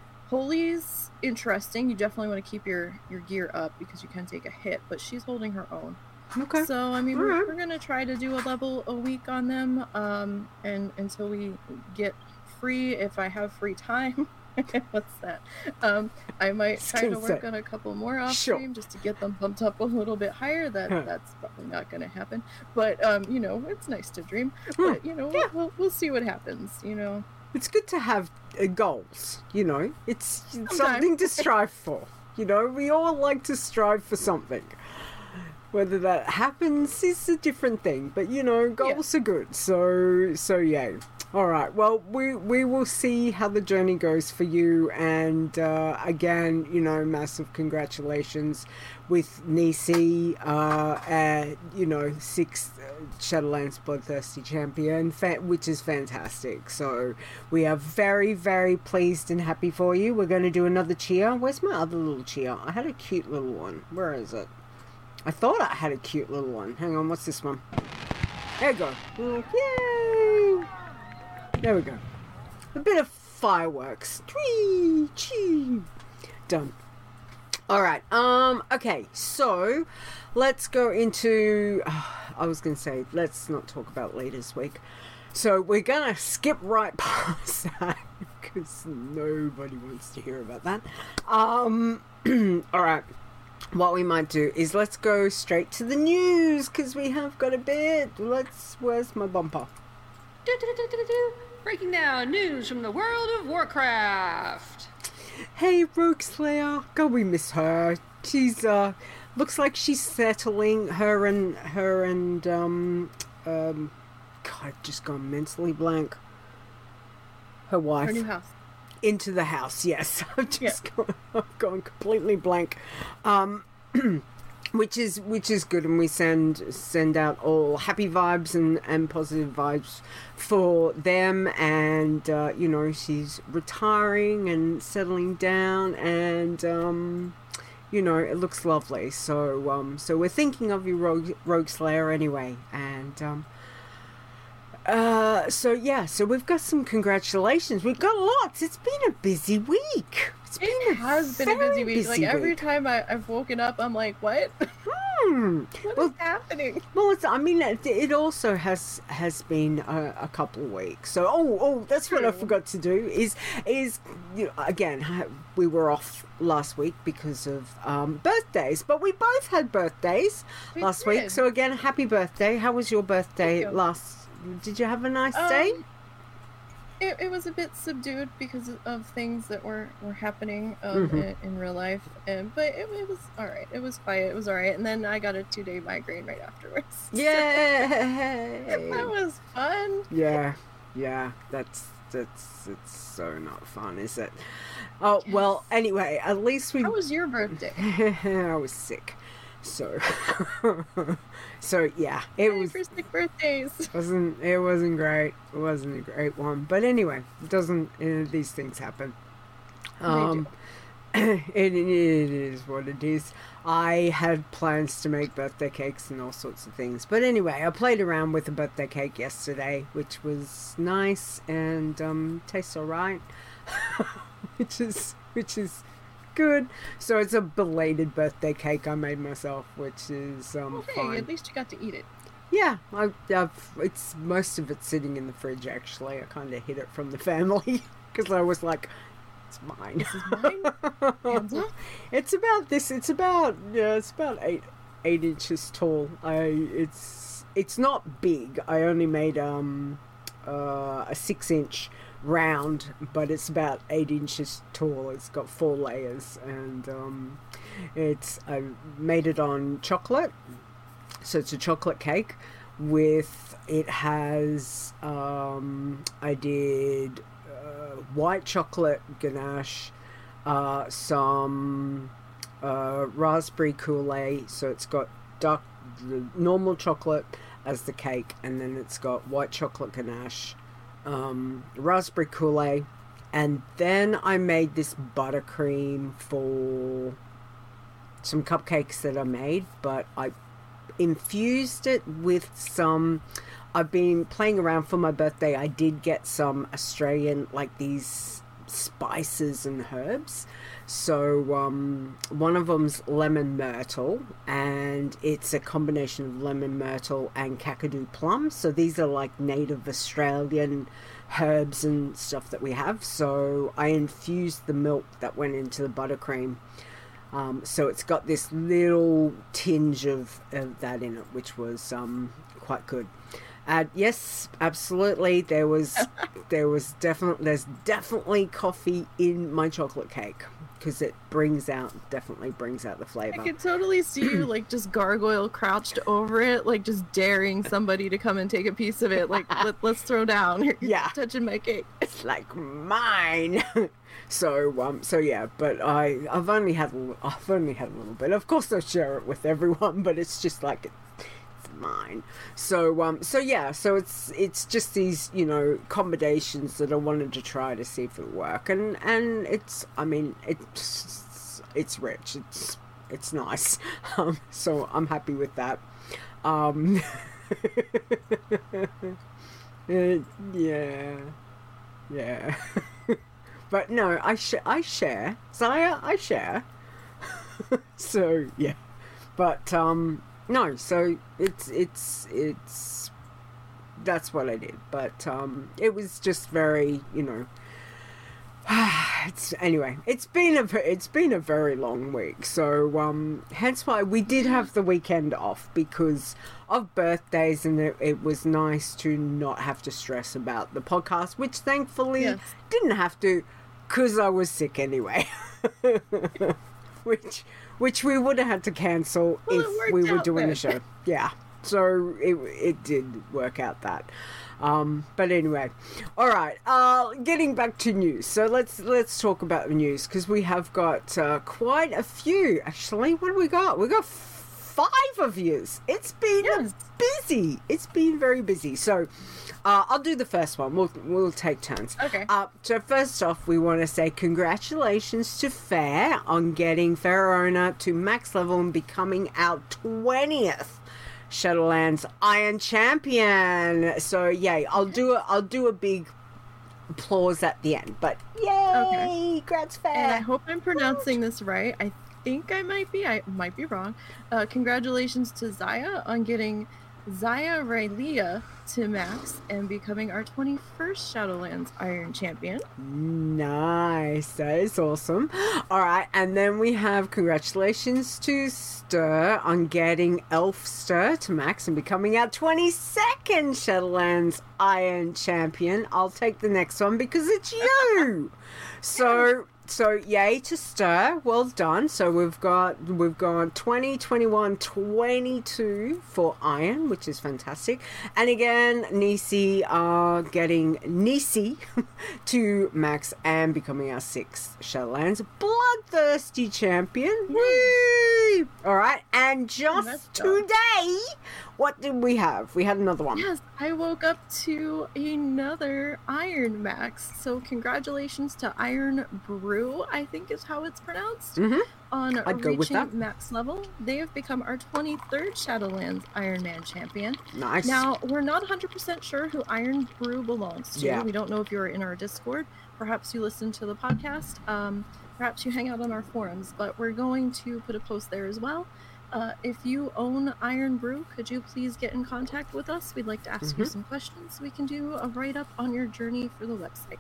Holy's interesting. You definitely want to keep your your gear up, because you can take a hit, but she's holding her own. Okay. So I mean, we're, Alright. we're gonna try to do a level a week on them, um, and until we get free. If I have free time, what's that? Um, I might Just try to gonna work say. on a couple more off Sure. stream, just to get them bumped up a little bit higher. That Huh. that's probably not gonna happen. But um, you know, it's nice to dream. Hmm. But you know, Yeah. we'll, we'll see what happens. You know. It's good to have uh, goals, you know. It's, it's Sometimes. something to strive for. You know, we all like to strive for something. Whether that happens is a different thing, but you know, goals are good. So, so yay. All right. Well, we we will see how the journey goes for you. And uh, again, you know, massive congratulations with Nisi, uh, uh, you know, sixth uh, Shadowlands Bloodthirsty champion, fa- which is fantastic. So we are very, very pleased and happy for you. We're going to do another cheer. Where's my other little cheer? I had a cute little one. Where is it? I thought I had a cute little one. Hang on, what's this one? There we go. Yay! There we go. A bit of fireworks. Twee, chee. Done. Alright, um, okay, so let's go into, I was going to say, let's not talk about Leaders Week. So we're going to skip right past that, because nobody wants to hear about that. Um, alright. what we might do is let's go straight to the news because we have got a bit. Let's. Where's my bumper? Do-do-do-do-do-do. Breaking down news from the world of Warcraft. Hey, Rogue Slayer. God, we miss her. She's uh, looks like she's settling. Her and her and um, um, God, I've just gone mentally blank. Her wife. Her new house. Into the house, yes. I've just yeah. gone, I've gone completely blank. Um, which is which is good, and we send send out all happy vibes and, and positive vibes for them. And uh, you know, she's retiring and settling down, and um, you know, it looks lovely. So um, so we're thinking of you, Rogue, Rogue Slayer, anyway. And um, Uh, so yeah, so we've got some congratulations. We've got lots. It's been a busy week. It's been It a has been a very busy week. busy Like every week. time I, I've woken up, I'm like, what? Hmm. What Well, is happening? well, it's, I mean, it, it also has has been a, a couple of weeks. So, oh, oh, that's what I True. forgot to do. Is is you know, again, ha- we were off last week because of um, birthdays, but we both had birthdays We last week. did. So again, happy birthday! How was your birthday Thank you. last? Did you have a nice Um, day? It, it was a bit subdued because of things that were, were happening um, Mhm. in, in real life, and but it, it was all right. It was quiet. It was all right. And then I got a two day migraine right afterwards. So Yay! that was fun. Yeah, yeah, that's that's it's so not fun, is it? Oh well. Anyway, at least we. How was your birthday? I was sick, so so yeah, it Yay was for sick birthdays. wasn't it wasn't great. It wasn't a great one, but anyway, it doesn't uh, these things happen. They Um, it, it is what it is. I had plans to make birthday cakes and all sorts of things, but anyway, I played around with a birthday cake yesterday, which was nice and um, tastes alright, which is which is good. So it's a belated birthday cake I made myself, which is um, Okay, fine. at least you got to eat it. Yeah, I, I've, it's most of it's sitting in the fridge. Actually, I kind of hid it from the family because I was like, "It's mine." This is mine. Hands off. It's about this. It's about yeah. It's about eight eight inches tall. I it's it's not big. I only made um uh, a six inch round, but it's about eight inches tall. It's got four layers, and um, it's I made it on chocolate. So it's a chocolate cake with it has um, I did uh, white chocolate ganache, uh, some uh, raspberry Kool-Aid. So it's got dark the normal chocolate as the cake, and then it's got white chocolate ganache, um, raspberry Kool-Aid, and then I made this buttercream for some cupcakes that I made, but I infused it with some I've been playing around for my birthday. I did get some Australian, like these spices and herbs. So um, one of them's lemon myrtle, and it's a combination of lemon myrtle and kakadu plum. So these are like native Australian herbs and stuff that we have. So I infused the milk that went into the buttercream. Um, so it's got this little tinge of, of that in it, which was um, quite good. Uh, yes, absolutely. There was, there was definitely, there's definitely coffee in my chocolate cake because it brings out, definitely brings out the I flavor. could totally see you like just gargoyle crouched over it, like just daring somebody to come and take a piece of it. Like, Let, let's throw down. You're Yeah. touching my cake. It's like mine. so um, so yeah. But I, I've only had, a li- I've only had a little bit. Of course, I share it with everyone, but it's just like. Mine. So um so yeah, so it's it's just these, you know, combinations that I wanted to try to see if it work, and and it's I mean it's it's rich, it's it's nice. Um so I'm happy with that. Um uh, yeah. Yeah. But no, I sh- I share. So I I share. So yeah. But um no, so it's it's it's that's what I did. But um it was just very, you know, it's anyway. It's been a ve- it's been a very long week, so um, hence why we did have the weekend off because of birthdays, and it, it was nice to not have to stress about the podcast, which thankfully Yes. didn't have to, because I was sick anyway. which which we would have had to cancel Well, it if worked we were out doing then. the show. Yeah, so it it did work out that. Um, but anyway, all right. Uh, getting back to news. So let's let's talk about the news because we have got uh, quite a few. Actually, what do we got? We got f- five of yous. It's been Yes. busy. It's been very busy. So uh, I'll do the first one. We'll we'll take turns. Okay. Uh, so first off, we want to say congratulations to Fair on getting Pharaona to max level and becoming our twentieth Shadowlands Iron Champion. So yay! I'll do a I'll do a big applause at the end. But yay! Okay. Congrats, Fair. And I hope I'm pronouncing this right. I think I might be. I might be wrong. Uh, congratulations to Zaya on getting Zaya Raylia to max and becoming our twenty-first Shadowlands Iron Champion. Nice, that is awesome. All right, and then we have congratulations to Stir on getting Elf Stir to max and becoming our twenty-second Shadowlands Iron Champion. I'll take the next one because it's you. So, so yay to Stir. Well done. So we've got we've got twenty, twenty-one, twenty-two for Iron, which is fantastic. And again, Nisi are getting Nisi to max and becoming our sixth Shadowlands Bloodthirsty Champion. Woo! All right, and just Nice job. today, what did we have? We had another one. Yes, I woke up to another Iron Max. So congratulations to Iron Brew, I think is how it's pronounced. Mhm. On I'd go with reaching that. max level. They have become our twenty-third Shadowlands Iron Man champion. Nice. Now, we're not one hundred percent sure who Iron Brew belongs to. Yeah. We don't know if you're in our Discord. Perhaps you listen to the podcast. Um, perhaps you hang out on our forums. But we're going to put a post there as well. Uh, if you own Iron Brew, could you please get in contact with us? We'd like to ask you Mhm. some questions. We can do a write-up on your journey for the website.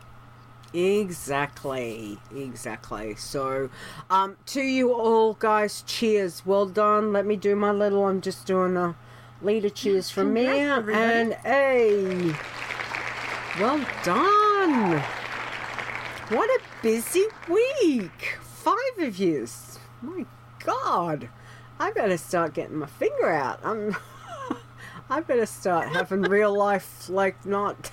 Exactly, exactly. So, um, to you all, guys, cheers. Well done. Let me do my little. I'm just doing a leader cheers from me, Congrats, everybody. and hey, well done. What a busy week. Five of yous. My God, I better start getting my finger out. I'm. I better start having real life, like not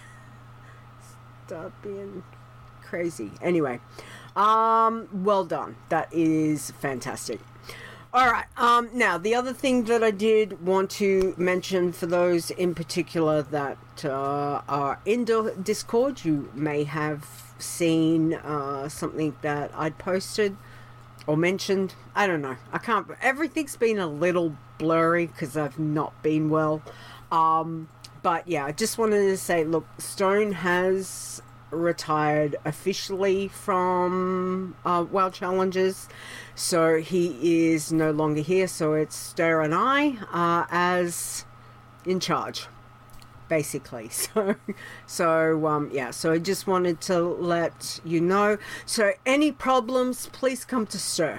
start being crazy. Anyway, um, well done. That is fantastic. All right. Um, now the other thing that I did want to mention for those in particular that uh, are in the Discord, you may have seen uh, something that I'd posted or mentioned. I don't know. I can't. Everything's been a little blurry because I've not been well. Um, but yeah, I just wanted to say, look, Stone has retired officially from uh, WoW Challenges, so he is no longer here. So it's Stir and I uh, as in charge, basically. So, so um, yeah. So I just wanted to let you know. So any problems, please come to Stir.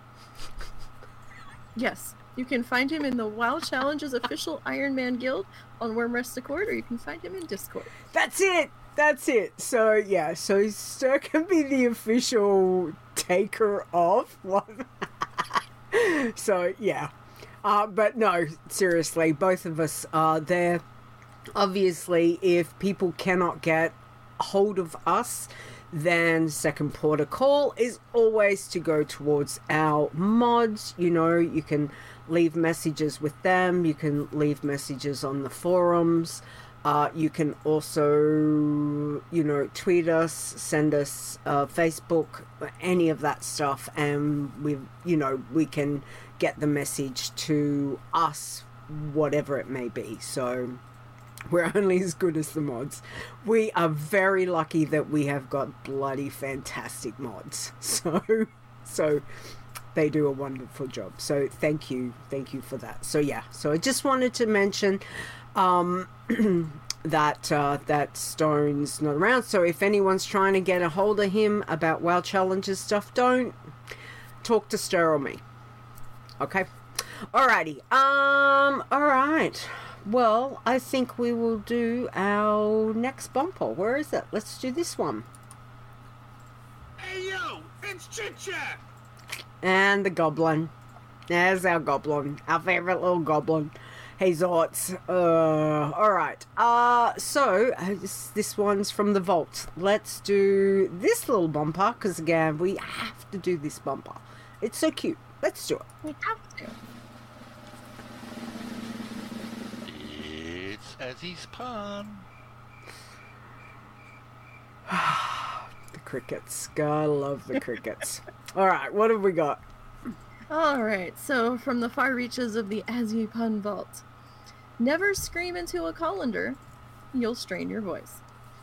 Yes, you can find him in the WoW Challenges official Iron Man Guild on Wormrest Accord, or you can find him in Discord. That's it. That's it. So yeah, so Stir can be the official taker of one. So yeah, uh, but no, seriously, both of us are there. Obviously, if people cannot get hold of us, then second port of call is always to go towards our mods. You know, you can leave messages with them. You can leave messages on the forums. Uh, you can also, you know, tweet us, send us uh, Facebook, any of that stuff, and we, you know, we can get the message to us, whatever it may be. So we're only as good as the mods. We are very lucky that we have got bloody fantastic mods. So, so they do a wonderful job. So thank you, thank you for that. So yeah, so I just wanted to mention. Um, that uh, that Stone's not around. So if anyone's trying to get a hold of him about WoW Challenges stuff, don't talk to Stir or me. Okay? Alrighty. Um, alright. Well, I think we will do our next bumper. Where is it? Let's do this one. Hey yo, it's Chit Chat! And the goblin. There's our goblin. Our favourite little goblin. Hey Zorts. Uh, alright. Uh, so, uh, this, this one's from the vault. Let's do this little bumper, because again, we have to do this bumper. It's so cute. Let's do it. We have to. It's Azzy's pun. The crickets. Gotta love the crickets. Alright, what have we got? Alright, so from the far reaches of the Azzy Pun Vault. Never scream into a colander. You'll strain your voice.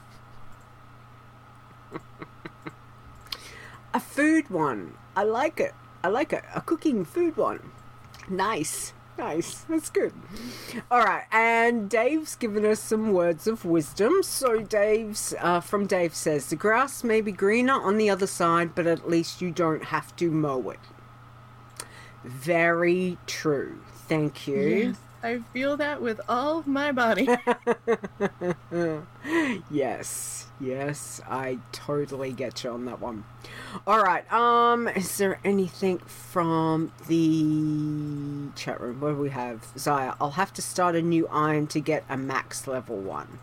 A food one. I like it. I like it. A cooking food one. Nice. Nice. That's good. Alright, and Dave's given us some words of wisdom. So Dave's, uh, from Dave says, the grass may be greener on the other side, but at least you don't have to mow it. Very true. Thank you. Yes, I feel that with all of my body. Yes. Yes, I totally get you on that one. Alright, um, is there anything from the chat room? What do we have? Zaya, I'll have to start a new iron to get a max level one.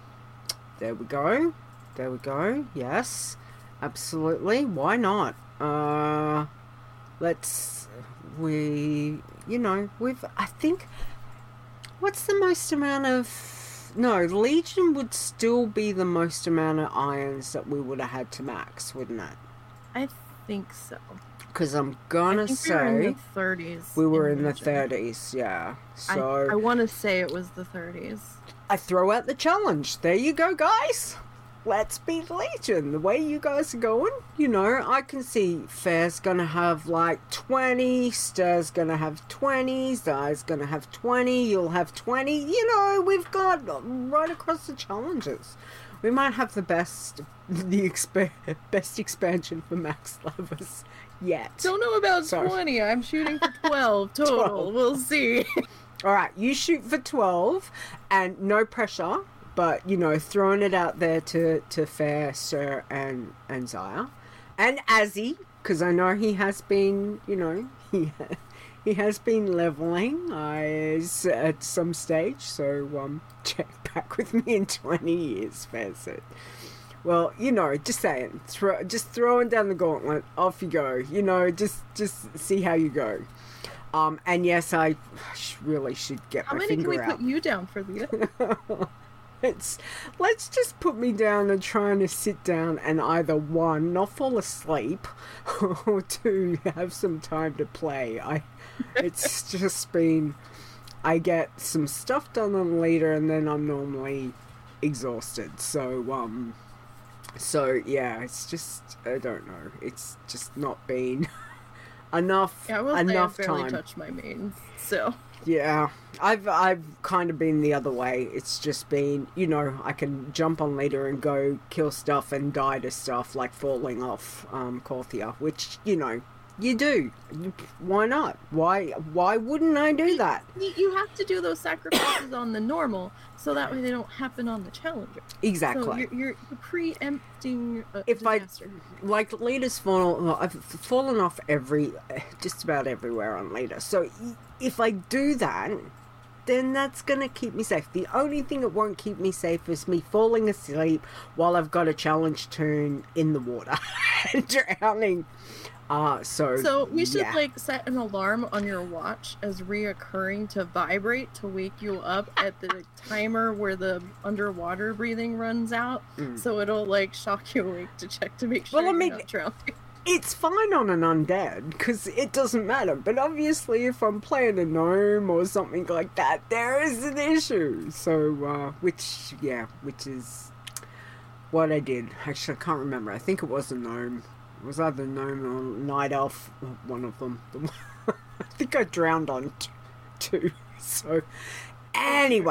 There we go. There we go. Yes, absolutely. Why not? Uh, let's, we, you know, we've, I think, what's the most amount of... No, Legion would still be the most amount of irons that we would have had to max, wouldn't it? I think so. Because I'm gonna I think say we were in the thirties. we were in the Legion. thirties, yeah. So I, I want to say it was the thirties. I throw out the challenge. There you go, guys. Let's beat Legion. The way you guys are going, you know, I can see Fair's gonna have like twenty, Stir's gonna have twenty, Zaya's gonna have twenty, you'll have twenty. You know, we've got right across the challenges. We might have the best, the exp- best expansion for max levels yet. Don't know about Sorry. twenty. I'm shooting for twelve total. twelve. We'll see. All right, you shoot for twelve, and no pressure. But, you know, throwing it out there to, to Fair, Sir, and, and Zaya. And Azzy, because I know he has been, you know, he he has been leveling uh, at some stage. So, um, check back with me in twenty years, Fair said. Well, you know, just saying, throw, just throwing down the gauntlet, off you go. You know, just, just see how you go. Um, and yes, I really should get How my many finger can we out. put you down for, Lita? It's, let's just put me down and trying to sit down and either one, not fall asleep, or two, have some time to play. I, it's just been, I get some stuff done on later and then I'm normally exhausted. So, um, so yeah, it's just, I don't know, it's just not been enough, Yeah, I will say enough I barely time. touched my mains, so... Yeah, I've I've kind of been the other way. It's just been, you know, I can jump on later and go kill stuff and die to stuff, like falling off um, Korthia, which, you know, you do. Why not? Why why wouldn't I do that? You you have to do those sacrifices on the normal, so that way they don't happen on the challenger. Exactly. So you're, you're preempting a If I- disaster. Like, leader's fallen, well, I've fallen off every, just about everywhere on leader. So if I do that, then that's going to keep me safe. The only thing that won't keep me safe is me falling asleep while I've got a challenge turn in the water and drowning. Uh, so, So we should yeah. like set an alarm on your watch as reoccurring to vibrate to wake you up at the timer where the underwater breathing runs out. Mm. So it'll like shock you awake to check to make sure Well, I you're mean- not drowning. It's fine on an undead, because it doesn't matter. But obviously, if I'm playing a gnome or something like that, there is an issue. So, uh, which, yeah, which is what I did. Actually, I can't remember. I think it was a gnome. It was either gnome or night elf, one of them. I think I drowned on t- two. So, anyway,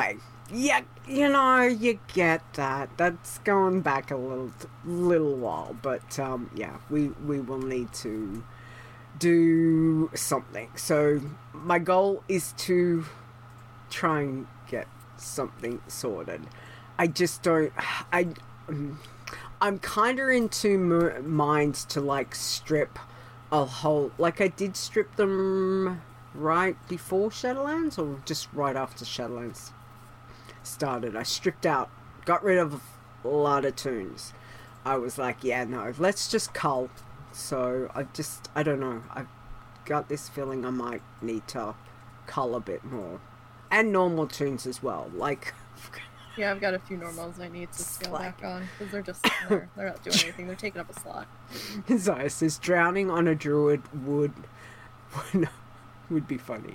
yeah, you know, you get that. That's going back a little, little while, but um, yeah, we we will need to do something. So my goal is to try and get something sorted. I just don't. I. Um, I'm kind of into m- minds to like strip a whole. Like I did strip them right before Shadowlands, or just right after Shadowlands started. I stripped out, got rid of a lot of tunes. I was like, yeah, no, let's just cull. So I just, I don't know. I've got this feeling I might need to cull a bit more, and normal tunes as well. Like. Yeah, I've got a few normals I need to scale back on because they're just sitting there. They're not doing anything. They're taking up a slot. Zaya says drowning on a druid would would, would be funny.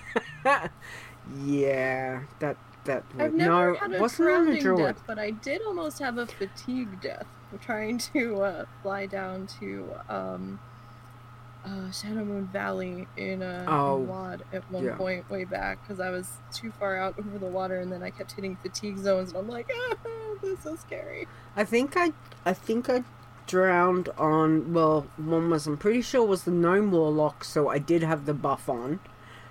Yeah, that that would. I've never no, had a wasn't on a drowning druid. death, but I did almost have a fatigue death. I'm trying to uh, fly down to um, uh, Shadow Moon Valley in a Oh, in WoD at one yeah. point way back because I was too far out over the water, and then I kept hitting fatigue zones, and I'm like, ah, this is scary. I think I I think I drowned on, well, one was, I'm pretty sure was the Gnome Warlock, so I did have the buff on.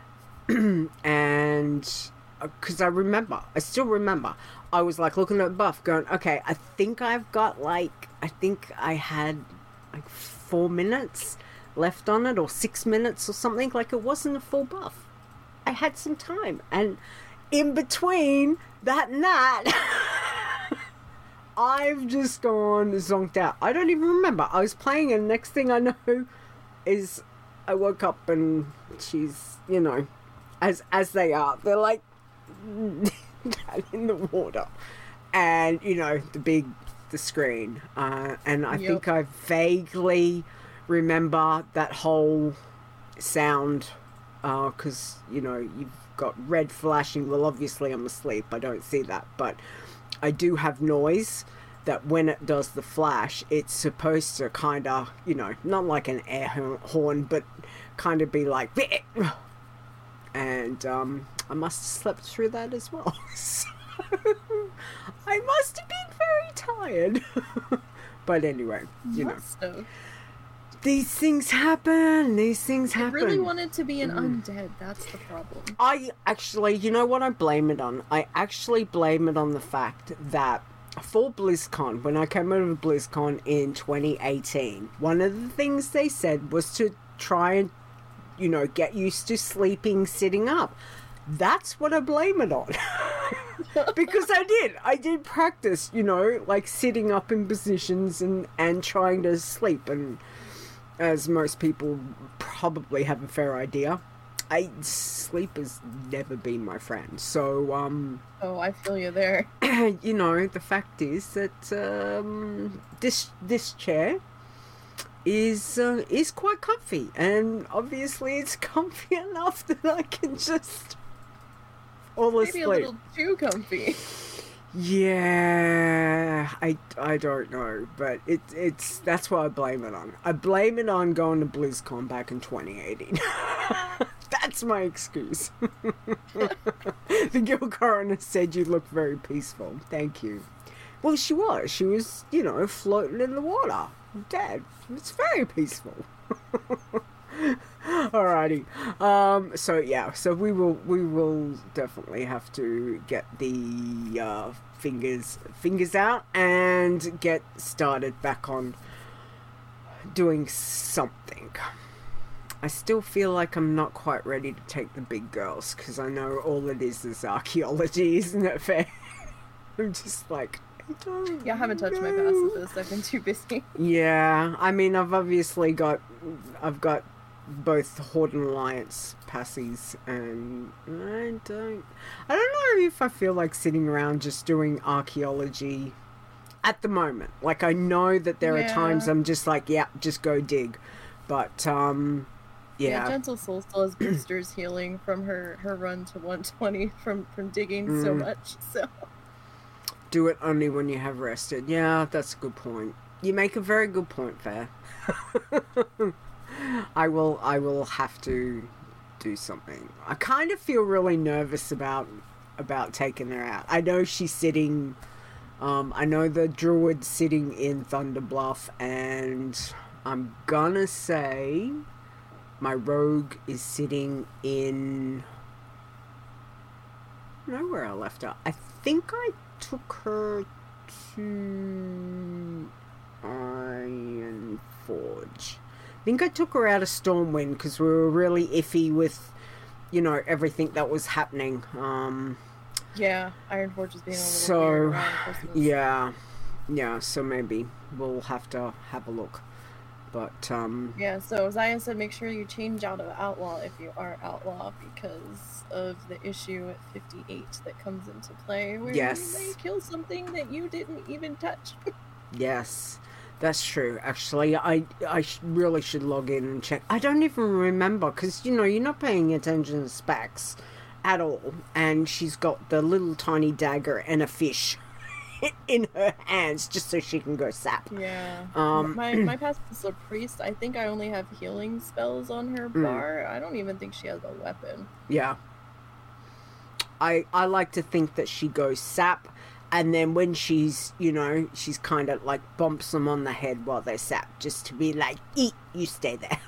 And because I remember, I still remember, I was like looking at the buff going, okay, I think I've got like, I think I had like four minutes left on it, or six minutes or something. Like it wasn't a full buff. I had some time, and in between that and that I've just gone zonked out. I don't even remember. I was playing, and next thing I know is I woke up and she's, you know, as as they are, they're like down in the water, and you know, the big the screen, uh, and I Yep. think I vaguely remember that whole sound, because uh, you know, you've got red flashing. Well, obviously I'm asleep, I don't see that, but I do have noise that when it does the flash, it's supposed to kind of, you know, not like an air horn, but kind of be like, and um, I must have slept through that as well. So I must have been very tired. But anyway, you know, Must have. these things happen. These things I happen. really wanted to be an undead. That's the problem. I actually, you know what I blame it on? I actually blame it on the fact that for BlizzCon, when I came out of BlizzCon in twenty eighteen, one of the things they said was to try and, you know, get used to sleeping sitting up. That's what I blame it on. Because I did. I did practice, you know, like sitting up in positions and, and trying to sleep. And as most people probably have a fair idea, I sleep has never been my friend. So, um... Oh, I feel you there. you know, the fact is that um, this this chair is uh, is quite comfy, and obviously it's comfy enough that I can just fall asleep. Maybe a little too comfy. Yeah, I, I don't know, but it it's that's what I blame it on. I blame it on going to BlizzCon back in twenty eighteen. That's my excuse. The Guild Coroner said you look very peaceful. Thank you. Well, she was. She was, you know, floating in the water. Dead. It's very peaceful. Alrighty. Um, so yeah, so we will we will definitely have to get the uh, fingers fingers out and get started back on doing something. I still feel like I'm not quite ready to take the big girls, because I know all it is is archaeology, isn't it fair? I'm just like, I don't Yeah, I haven't touched my know. pacifist. I've been too busy. Yeah, I mean, I've obviously got, I've got both Horde and Alliance passies, and I don't, I don't know if I feel like sitting around just doing archaeology at the moment. Like, I know that there Yeah. are times I'm just like, yeah, just go dig, but um, Yeah, yeah, Gentle Soul still has boosters healing from her, her run to one twenty from, from digging so Mm. much, so... do it only when you have rested. Yeah, that's a good point. You make a very good point, Fair. I will I will have to do something. I kind of feel really nervous about about taking her out. I know she's sitting. Um, I know the druid's sitting in Thunderbluff, and I'm gonna say my rogue is sitting in. I don't know where I left her. I think I took her to Iron Forge. I think I took her out of Stormwind because we were really iffy with, you know, everything that was happening. Um, Yeah, Iron Forge is being a little so, weird around Christmas. yeah, yeah. So maybe we'll have to have a look. But um, Yeah, so Zaya said make sure you change out of Outlaw if you are Outlaw because of the issue at fifty-eight that comes into play where Yes. you may kill something that you didn't even touch. yes, that's true. Actually, I I sh- really should log in and check. I don't even remember because you know you're not paying attention to specs at all, and she's got the little tiny dagger and a fish in her hands just so she can go sap. Yeah. Um, my my past is a priest. I think I only have healing spells on her Mm. bar. I don't even think she has a weapon. Yeah. I I like to think that she goes sap, and then when she's, you know, she's kind of like bumps them on the head while they sap, just to be like, eat, you stay there.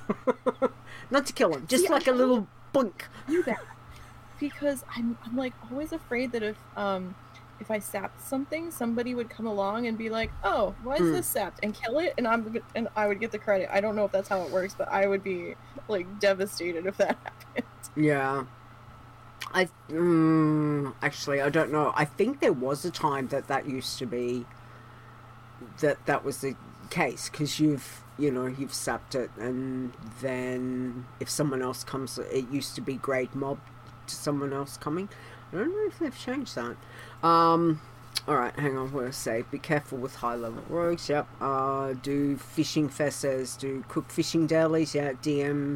Not to kill them, just See, like I a little bunk. Do that because I'm I'm like always afraid that if um if I sapped something, somebody would come along and be like, "Oh, why is Mm. this sapped?" and kill it, and I'm and I would get the credit. I don't know if that's how it works, but I would be like devastated if that happened. Yeah. I mm, actually I don't know. I think there was a time that that used to be that that was the case because you've you know you've sapped it, and then if someone else comes, it used to be grade mob to someone else coming. I don't know if they've changed that. Um, all right, hang on. We'll say be careful with high level rogues. Yep. Uh, do fishing fesses. Do cook fishing dailies. Yeah. D M.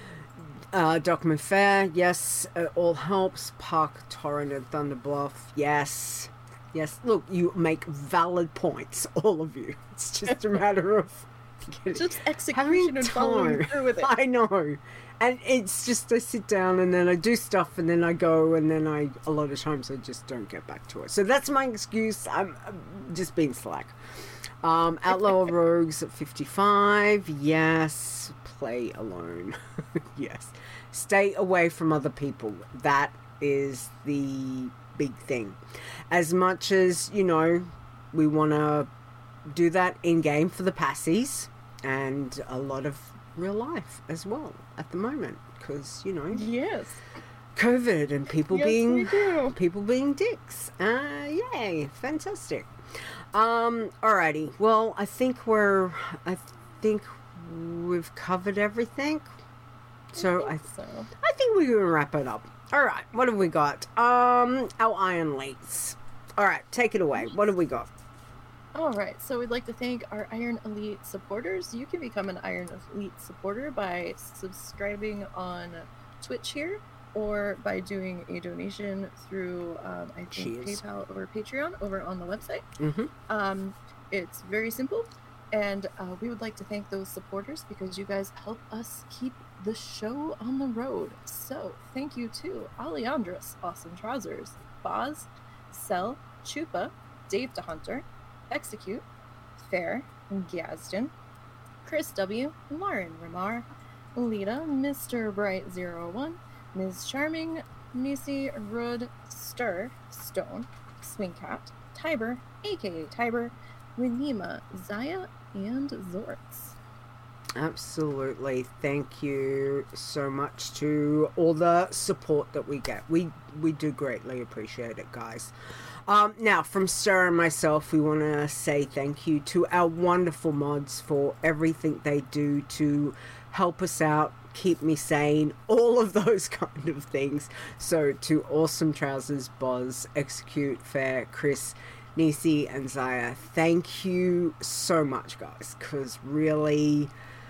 Uh, Document Fair, yes, it all helps. Park, Torrent, and Thunderbluff, yes. Yes, look, you make valid points, all of you. It's just a matter of Just having execution and following time. through with it. I know. And it's just, I sit down and then I do stuff and then I go and then I, a lot of times I just don't get back to it. So that's my excuse. I'm, I'm just being slack. Um, Outlaw Rogues at fifty-five, yes. Play alone. Yes. Stay away from other people. That is the big thing. As much as, you know, we want to do that in game for the passies and a lot of real life as well at the moment because, you know, Yes. COVID and people Yes, being we do. people being dicks. Uh, yay, fantastic. Um, alrighty. Well, I think we're I think we've covered everything. So I, So I think we can wrap it up. All right, what have we got? Um, our Iron Elites. All right, take it away. What have we got? All right, so we'd like to thank our Iron Elite supporters. You can become an Iron Elite supporter by subscribing on Twitch here, or by doing a donation through, um, I think, Cheers. PayPal or Patreon over on the website. Mm-hmm. Um, it's very simple, and uh, we would like to thank those supporters because you guys help us keep the show on the road. So thank you to Alejandros, Awesome Trousers, Boz, Cell, Chupa, Dave DeHunter, Execute, Fair, Gadsden, Chris W, Lauren Ramar, Lita, Mister Bright zero one, Miz Charming, Nisi, Rud, Stir, Stone, Swingcat, Tiber, aka Tiber, Renima, Zaya, and Zortz. Absolutely. Thank you so much to all the support that we get. We we do greatly appreciate it, guys. Um, now, from Sarah and myself, we want to say thank you to our wonderful mods for everything they do to help us out, keep me sane, all of those kind of things. So to Awesome Trousers, Boz, Execute, Fair, Chris, Nisi, and Zaya, thank you so much, guys, because really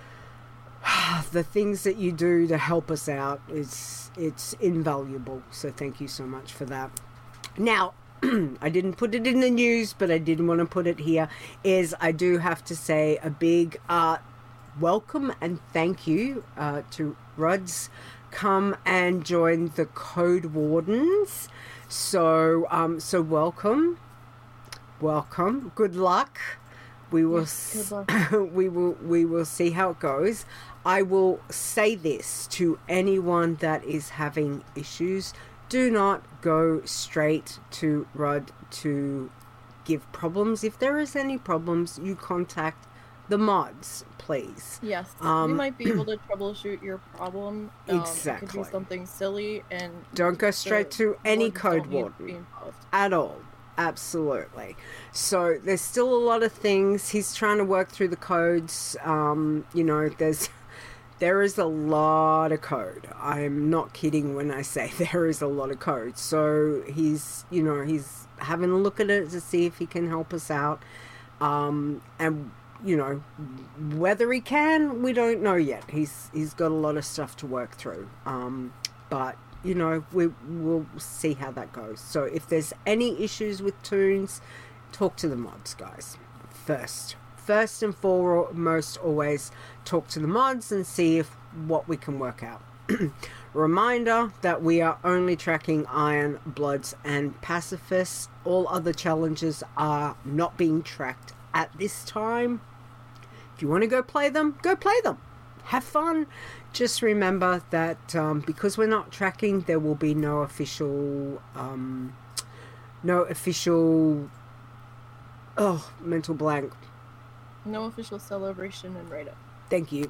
the things that you do to help us out is it's invaluable. So thank you so much for that. Now, I didn't put it in the news, but I didn't want to put it here, is I do have to say a big uh, welcome and thank you uh, to Ruds. Come and join the Code Wardens. So, um, so welcome, welcome. Good luck. We will, Yes, good s- we will, we will see how it goes. I will say this to anyone that is having issues: do not go straight to Rudd to give problems. If there is any problems, you contact the mods, please. Yes, Um, we might be able to troubleshoot your problem. Um, It could Exactly. be something silly, and Don't go straight to any wardens code don't need to warden. be involved. At all. Absolutely. So there's still a lot of things. He's trying to work through the codes. Um, you know, there's there is a lot of code. I'm not kidding when I say there is a lot of code. So he's, you know, he's having a look at it to see if he can help us out. Um, and you know, whether he can, we don't know yet. He's he's got a lot of stuff to work through. Um, but you know, we will see how that goes. So if there's any issues with tunes, talk to the mods, guys. First, first and foremost, always talk to the mods and see if what we can work out. Reminder that we are only tracking Iron, Bloods, and Pacifists. All other challenges are not being tracked at this time. If you want to go play them, go play them. Have fun. Just remember that um, because we're not tracking, there will be no official, um, no official. Oh, mental blank. No official celebration and write-up. Thank you.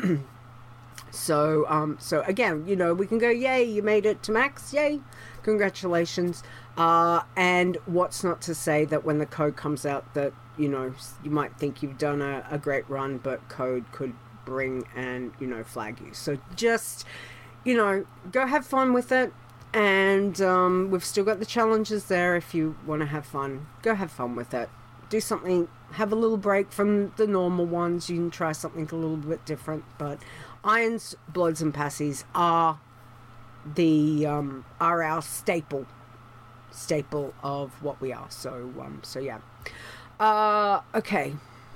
So, um, so again, you know, we can go, yay, you made it to max, yay, congratulations. Uh, and what's not to say that when the code comes out that, you know, you might think you've done a, a great run, but code could bring and, you know, flag you. So just, you know, go have fun with it. And um, we've still got the challenges there if you want to have fun. Go have fun with it. Do something, have a little break from the normal ones. You can try something a little bit different, but Irons, Bloods, and Passies are the um, are our staple staple of what we are. So um, so yeah. Uh, okay.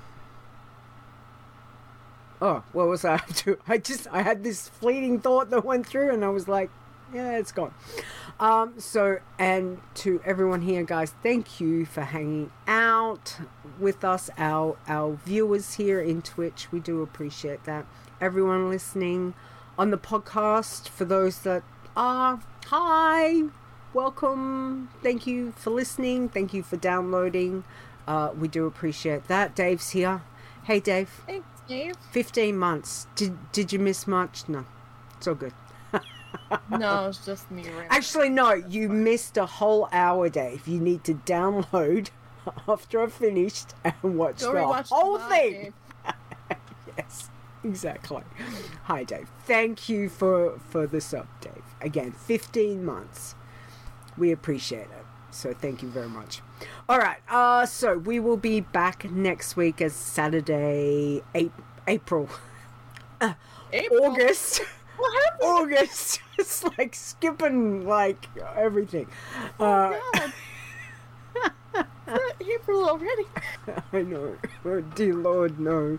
Oh, what was I up to? I just I had this fleeting thought that went through, and I was like, yeah, it's gone. Um, so, and to everyone here, guys, thank you for hanging out with us, our our viewers here in Twitch. We do appreciate that. Everyone listening on the podcast, for those that are, hi, welcome. Thank you for listening. Thank you for downloading. Uh, we do appreciate that. Dave's here. Hey, Dave. Thanks, Dave. fifteen months. Did did you miss much? No, it's all good. No, it's just me. Right Actually, no, you missed a whole hour, Dave. You need to download after I've finished and watch Go the rewatch the whole VOD, thing. Dave. Yes, exactly. Hi, Dave. Thank you for, for the sub, Dave. Again, fifteen months. We appreciate it. So thank you very much. All right. Uh, so we will be back next week as Saturday, a- April, uh, April. August. What happened? August. It's like skipping like everything. Oh, Uh, God. It's April already. I know. Oh, dear Lord, no.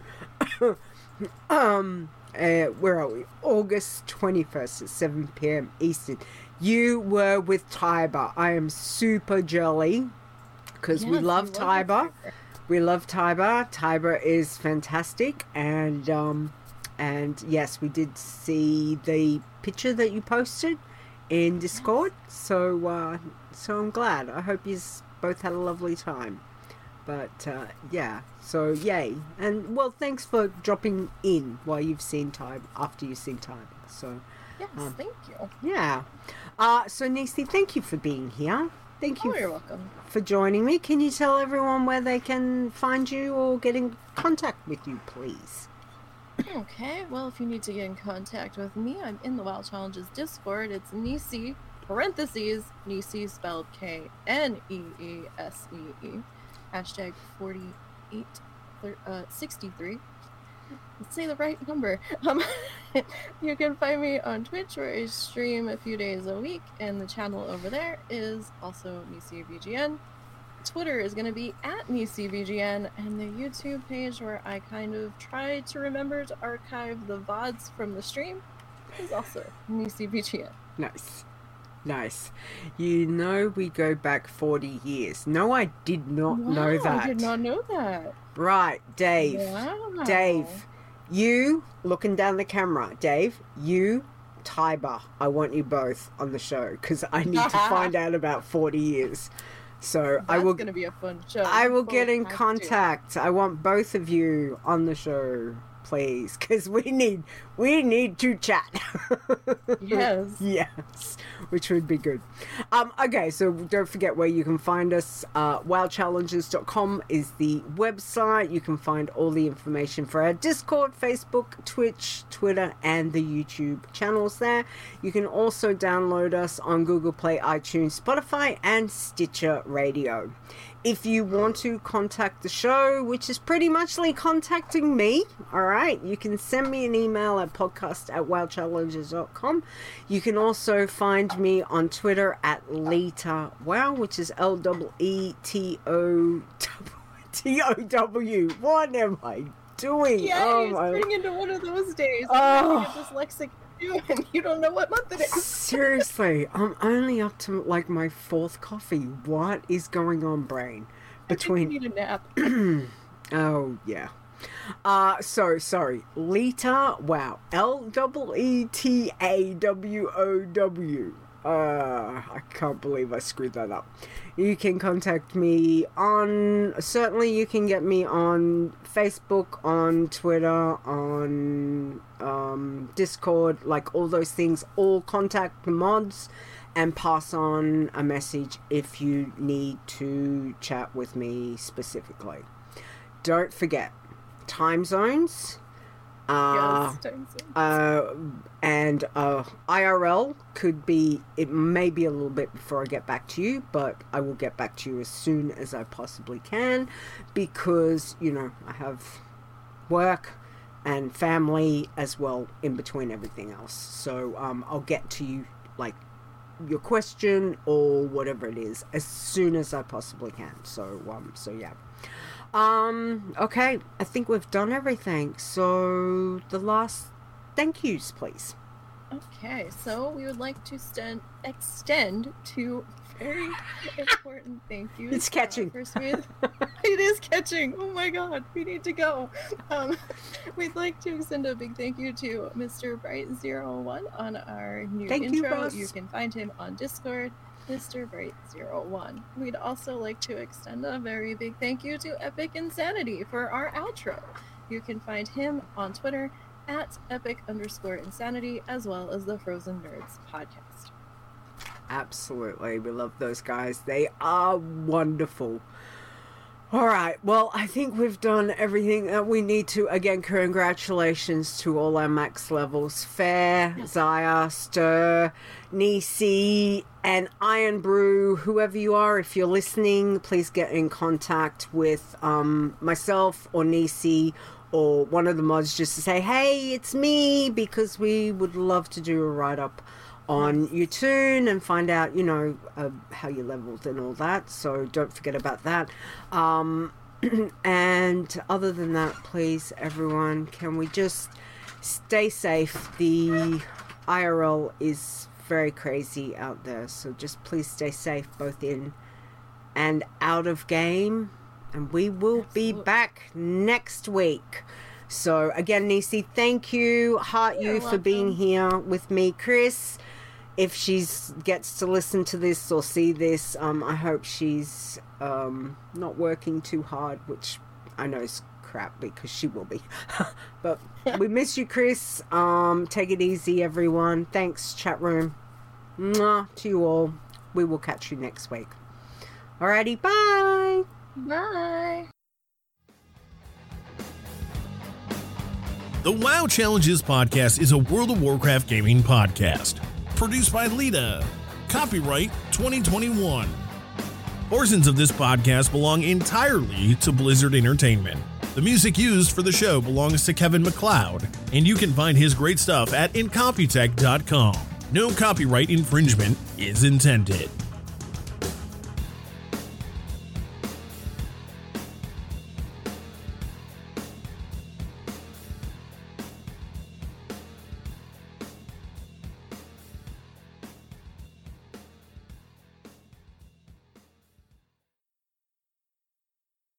um, uh, where are we? August twenty-first at seven p.m. Eastern. You were with Tiber. I am super jelly because we Yes, love I Tiber. Tiber. We love Tiber. Tiber is fantastic, and um, and yes, we did see the picture that you posted in Discord. So, uh, so I'm glad. I hope you both had a lovely time. But uh, yeah, so yay, and well, thanks for dropping in while you've seen Tiber after you've seen Tiber. So Yes, Um, thank you. yeah, uh, so Nisi, thank you for being here. Thank you Oh, you're welcome. for joining me. Can you tell everyone where they can find you or get in contact with you, please? Okay, well, if you need to get in contact with me, I'm in the WoW Challenges Discord. It's Nisi, parentheses, Nisi spelled K N E E S E E, hashtag forty-eight, uh, sixty-three. Let's say the right number. Um, you can find me on Twitch, where I stream a few days a week, and the channel over there is also NisiVGN. Twitter is going to be at NisiVGN, and the YouTube page, where I kind of try to remember to archive the V O Ds from the stream, is also NisiVGN. Nice. Nice. You know we go back forty years. No, I did not Wow, know that. I did not know that. Right, Dave. Wow. Dave, you, looking down the camera, Dave, you, Tiber, I want you both on the show because I need to find out about forty years. So That's I will going to be a fun show. I will Both get in have to. contact. I want both of you on the show, please, because we need we need to chat. Yes. Yes, which would be good. Um, okay, so don't forget where you can find us. Uh, wow challenges dot com is the website. You can find all the information for our Discord, Facebook, Twitch, Twitter, and the YouTube channels there. You can also download us on Google Play, iTunes, Spotify, and Stitcher Radio. If you want to contact the show, which is pretty much like contacting me, all right, you can send me an email at podcast at wow challenges dot com. You can also find me on Twitter at Leta Wow, which is L E E T O T O W. What am I doing? Yeah, oh it's my... turning into one of those days. Oh. You're dyslexic and you don't know what month it is. Seriously, I'm only up to like my fourth coffee. What is going on, brain? Between I think you need a nap. oh yeah. Uh so sorry. Leta Wow. L E E T A W O W. Uh I can't believe I screwed that up. You can contact me on certainly you can get me on Facebook, on Twitter, on um Discord, like all those things. All contact the mods and pass on a message if you need to chat with me specifically. Don't forget time zones, uh, Yes, time zones. uh, and uh, I R L could be, it may be a little bit before I get back to you, but I will get back to you as soon as I possibly can because, you know, I have work and family as well in between everything else. So um, I'll get to you, like, your question or whatever it is as soon as I possibly can. So, um, so yeah. Um, okay, I think we've done everything. So the last thank yous, please. Okay, so we would like to stand, extend two very important thank yous. It's catching. Uh, first, we, it is catching. Oh my god, we need to go. Um, we'd like to extend a big thank you to Mister Bright zero one on our new Thank you, intro. boss. You can find him on Discord, Mister Bright zero one. We'd also like to extend a very big thank you to Epic Insanity for our outro. You can find him on Twitter at epic underscore insanity, as well as the Frozen Nerds podcast. Absolutely, we love those guys. They are wonderful. All right, well, I think we've done everything that we need to. Again, congratulations to all our max levels. Fair, Zaya, Stir, Nisi, and Iron Brew, whoever you are, if you're listening, please get in contact with um, myself or Nisi or one of the mods just to say, hey, it's me, because we would love to do a write-up on your tune and find out, you know, uh, how you leveled and all that. So don't forget about that. Um, and other than that, please, everyone, can we just stay safe? The I R L is very crazy out there. So just please stay safe, both in and out of game. And we will Absolutely. be back next week. So again, Nisi, thank you. Heart You're you for being welcome. here with me. Chris, if she gets to listen to this or see this, um, I hope she's um, not working too hard, which I know is crap because she will be. But we miss you, Chris. Um, take it easy, everyone. Thanks, chat room. Mwah, to you all. We will catch you next week. Alrighty, bye. Bye! The WoW Challenges podcast is a World of Warcraft gaming podcast. Produced by Lita. Copyright twenty twenty-one. Portions of this podcast belong entirely to Blizzard Entertainment. The music used for the show belongs to Kevin MacLeod, and you can find his great stuff at incompetech dot com. No copyright infringement is intended.